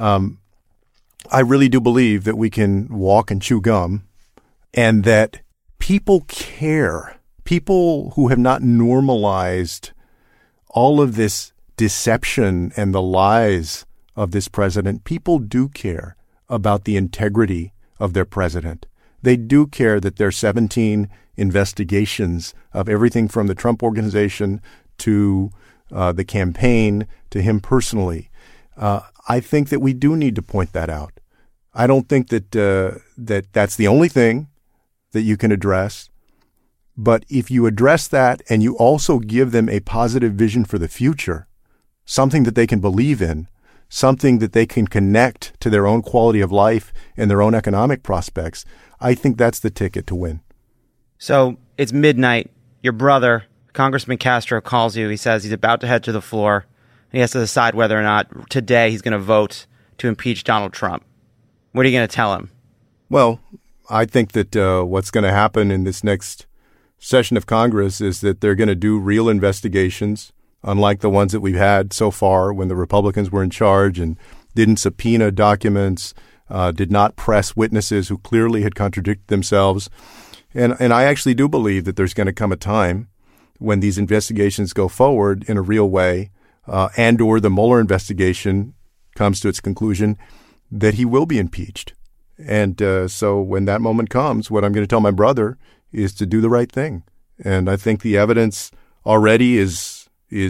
I really do believe that we can walk and chew gum, and that people care. People who have not normalized all of this deception and the lies of this president, people do care about the integrity of their president. They do care that there are 17 investigations of everything from the Trump Organization to the campaign to him personally. I think that we do need to point that out. I don't think that that's the only thing that you can address. But if you address that and you also give them a positive vision for the future, something that they can believe in, something that they can connect to their own quality of life and their own economic prospects, I think that's the ticket to win. So it's midnight. Your brother, Congressman Castro, calls you. He says he's about to head to the floor. He has to decide whether or not today he's going to vote to impeach Donald Trump. What are you going to tell him? Well, I think that what's going to happen in this next session of Congress is that they're going to do real investigations, unlike the ones that we've had so far when the Republicans were in charge and didn't subpoena documents, did not press witnesses who clearly had contradicted themselves. And I actually do believe that there's going to come a time when these investigations go forward in a real way, and or the Mueller investigation comes to its conclusion, that he will be impeached. And so when that moment comes, what I'm going to tell my brother is to do the right thing. And I think the evidence already is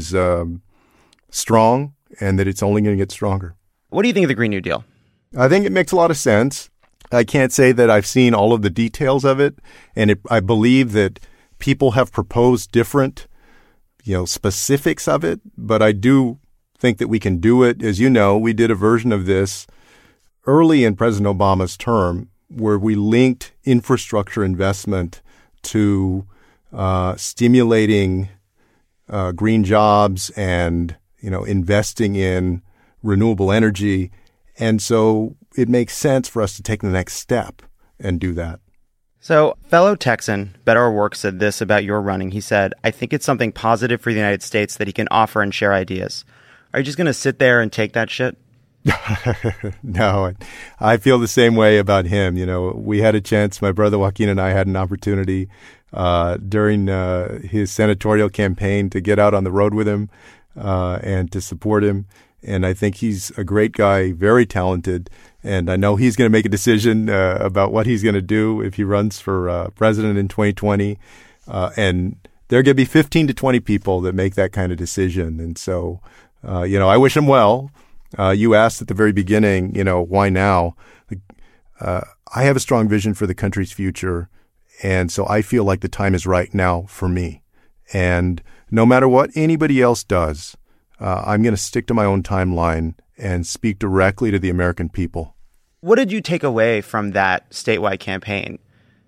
strong, and that it's only going to get stronger. What do you think of the Green New Deal? I think it makes a lot of sense. I can't say that I've seen all of the details of it, and I believe that people have proposed different, specifics of it, but I do think that we can do it. As you know, we did a version of this early in President Obama's term where we linked infrastructure investment to stimulating green jobs and, investing in renewable energy. And so it makes sense for us to take the next step and do that. So fellow Texan Beto O'Rourke said this about your running. He said, "I think it's something positive for the United States that he can offer and share ideas." Are you just going to sit there and take that shit? No, I feel the same way about him. We had a chance, my brother Joaquin and I had an opportunity during his senatorial campaign to get out on the road with him and to support him. And I think he's a great guy, very talented. And I know he's going to make a decision about what he's going to do if he runs for president in 2020. And there are going to be 15 to 20 people that make that kind of decision. And so, I wish him well. You asked at the very beginning, why now? I have a strong vision for the country's future. And so I feel like the time is right now for me. And no matter what anybody else does, I'm going to stick to my own timeline and speak directly to the American people. What did you take away from that statewide campaign?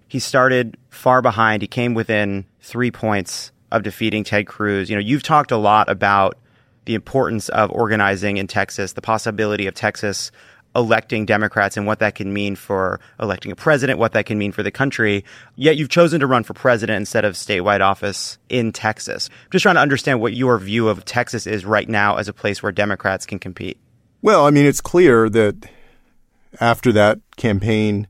He started far behind. He came within 3 points of defeating Ted Cruz. You've talked a lot about the importance of organizing in Texas, the possibility of Texas electing Democrats and what that can mean for electing a president, what that can mean for the country. Yet you've chosen to run for president instead of statewide office in Texas. I'm just trying to understand what your view of Texas is right now as a place where Democrats can compete. Well, I mean, it's clear that after that campaign,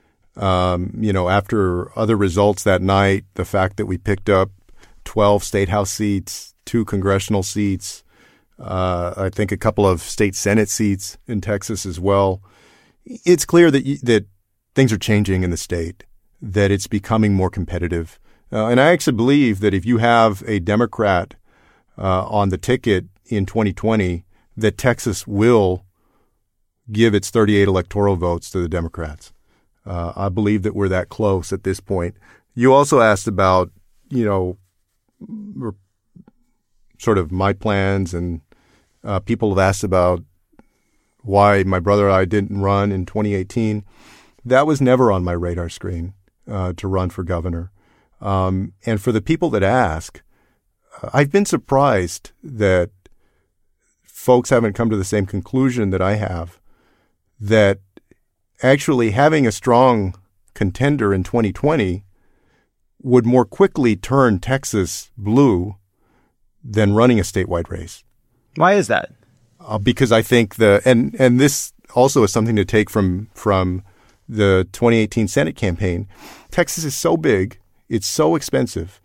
after other results that night, the fact that we picked up 12 state house seats, 2 congressional seats, I think a couple of state Senate seats in Texas as well. It's clear that things are changing in the state, that it's becoming more competitive. And I actually believe that if you have a Democrat on the ticket in 2020, that Texas will give its 38 electoral votes to the Democrats. I believe that we're that close at this point. You also asked about, sort of my plans, and people have asked about why my brother and I didn't run in 2018. That was never on my radar screen to run for governor. And for the people that ask, I've been surprised that folks haven't come to the same conclusion that I have, that actually having a strong contender in 2020 would more quickly turn Texas blue than running a statewide race. Why is that? Because I think and this also is something to take from the 2018 Senate campaign. Texas is so big, it's so expensive.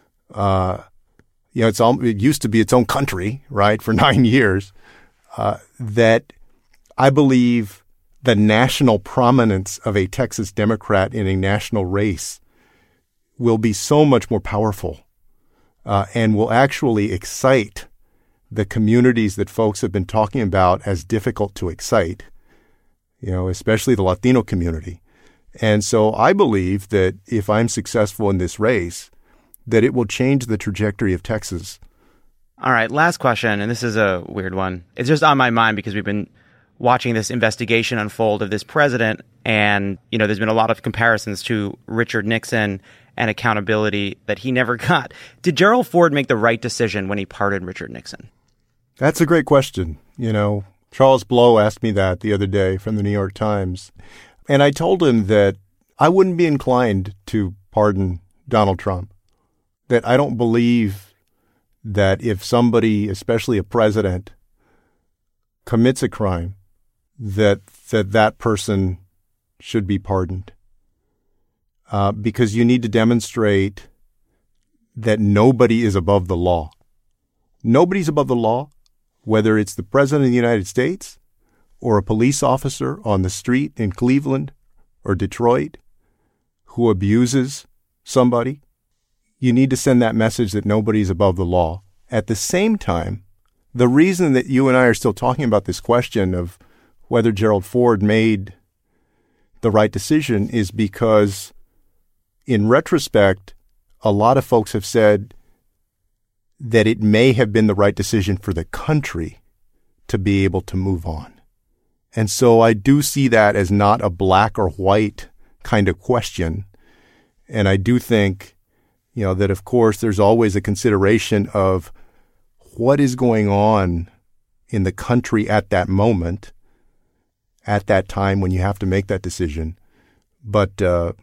It used to be its own country, right, for 9 years. That I believe the national prominence of a Texas Democrat in a national race will be so much more powerful and will actually excite the communities that folks have been talking about as difficult to excite, especially the Latino community. And so I believe that if I'm successful in this race, that it will change the trajectory of Texas. All right, last question, and this is a weird one. It's just on my mind because we've been watching this investigation unfold of this president, and, there's been a lot of comparisons to Richard Nixon and accountability that he never got. Did Gerald Ford make the right decision when he pardoned Richard Nixon? That's a great question. Charles Blow asked me that the other day from the New York Times, and I told him that I wouldn't be inclined to pardon Donald Trump, that I don't believe that if somebody, especially a president, commits a crime, that person should be pardoned. Because you need to demonstrate that nobody is above the law. Nobody's above the law, whether it's the president of the United States or a police officer on the street in Cleveland or Detroit who abuses somebody. You need to send that message that nobody's above the law. At the same time, the reason that you and I are still talking about this question of whether Gerald Ford made the right decision is because, in retrospect, a lot of folks have said that it may have been the right decision for the country to be able to move on. And so I do see that as not a black or white kind of question. And I do think, that of course there's always a consideration of what is going on in the country at that moment, at that time when you have to make that decision. But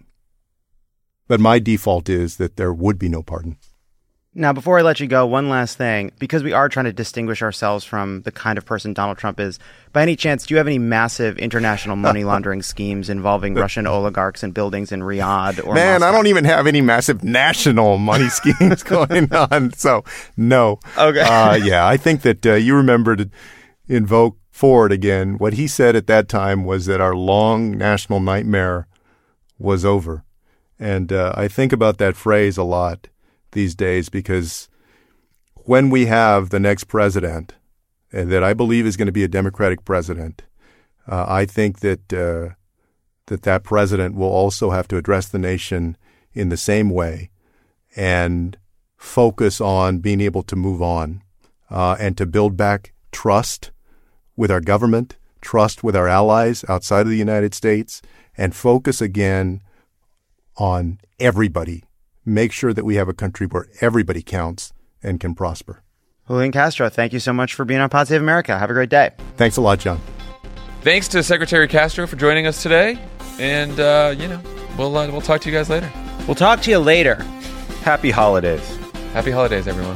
my default is that there would be no pardon. Now, before I let you go, one last thing. Because we are trying to distinguish ourselves from the kind of person Donald Trump is, by any chance, do you have any massive international money laundering schemes involving Russian oligarchs and buildings in Riyadh or Man, Moscow? I don't even have any massive national money schemes going on, so no. Okay. I think that you remember to invoke Ford again. What he said at that time was that our long national nightmare was over. And I think about that phrase a lot these days, because when we have the next president, and that I believe is going to be a Democratic president, I think that that president will also have to address the nation in the same way and focus on being able to move on and to build back trust with our government, trust with our allies outside of the United States, and focus again on everybody. Make sure that we have a country where everybody counts and can prosper. Julian Castro, thank you so much for being on Pod Save America. Have a great day. Thanks a lot, John. Thanks to Secretary Castro for joining us today. And, we'll talk to you guys later. We'll talk to you later. Happy holidays. Happy holidays, everyone.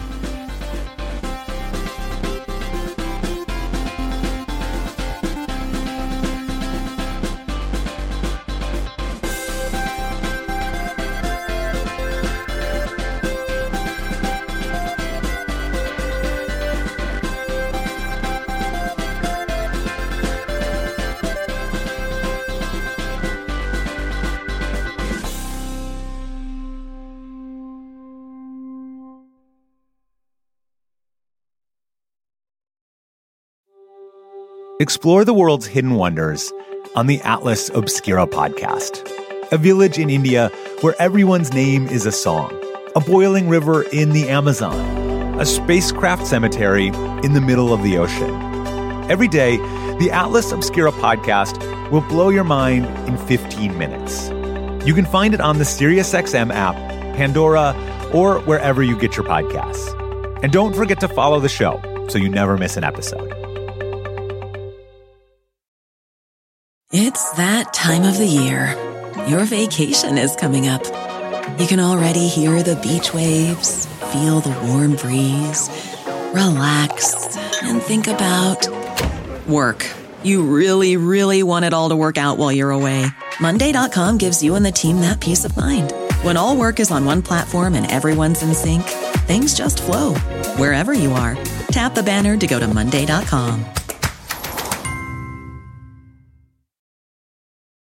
Explore the world's hidden wonders on the Atlas Obscura podcast. A village in India where everyone's name is a song. A boiling river in the Amazon. A spacecraft cemetery in the middle of the ocean. Every day, the Atlas Obscura podcast will blow your mind in 15 minutes. You can find it on the SiriusXM app, Pandora, or wherever you get your podcasts. And don't forget to follow the show so you never miss an episode. It's that time of the year. Your vacation is coming up. You can already hear the beach waves, feel the warm breeze, relax, and think about work. You really, really want it all to work out while you're away. Monday.com gives you and the team that peace of mind. When all work is on one platform and everyone's in sync, things just flow. Wherever you are, tap the banner to go to Monday.com.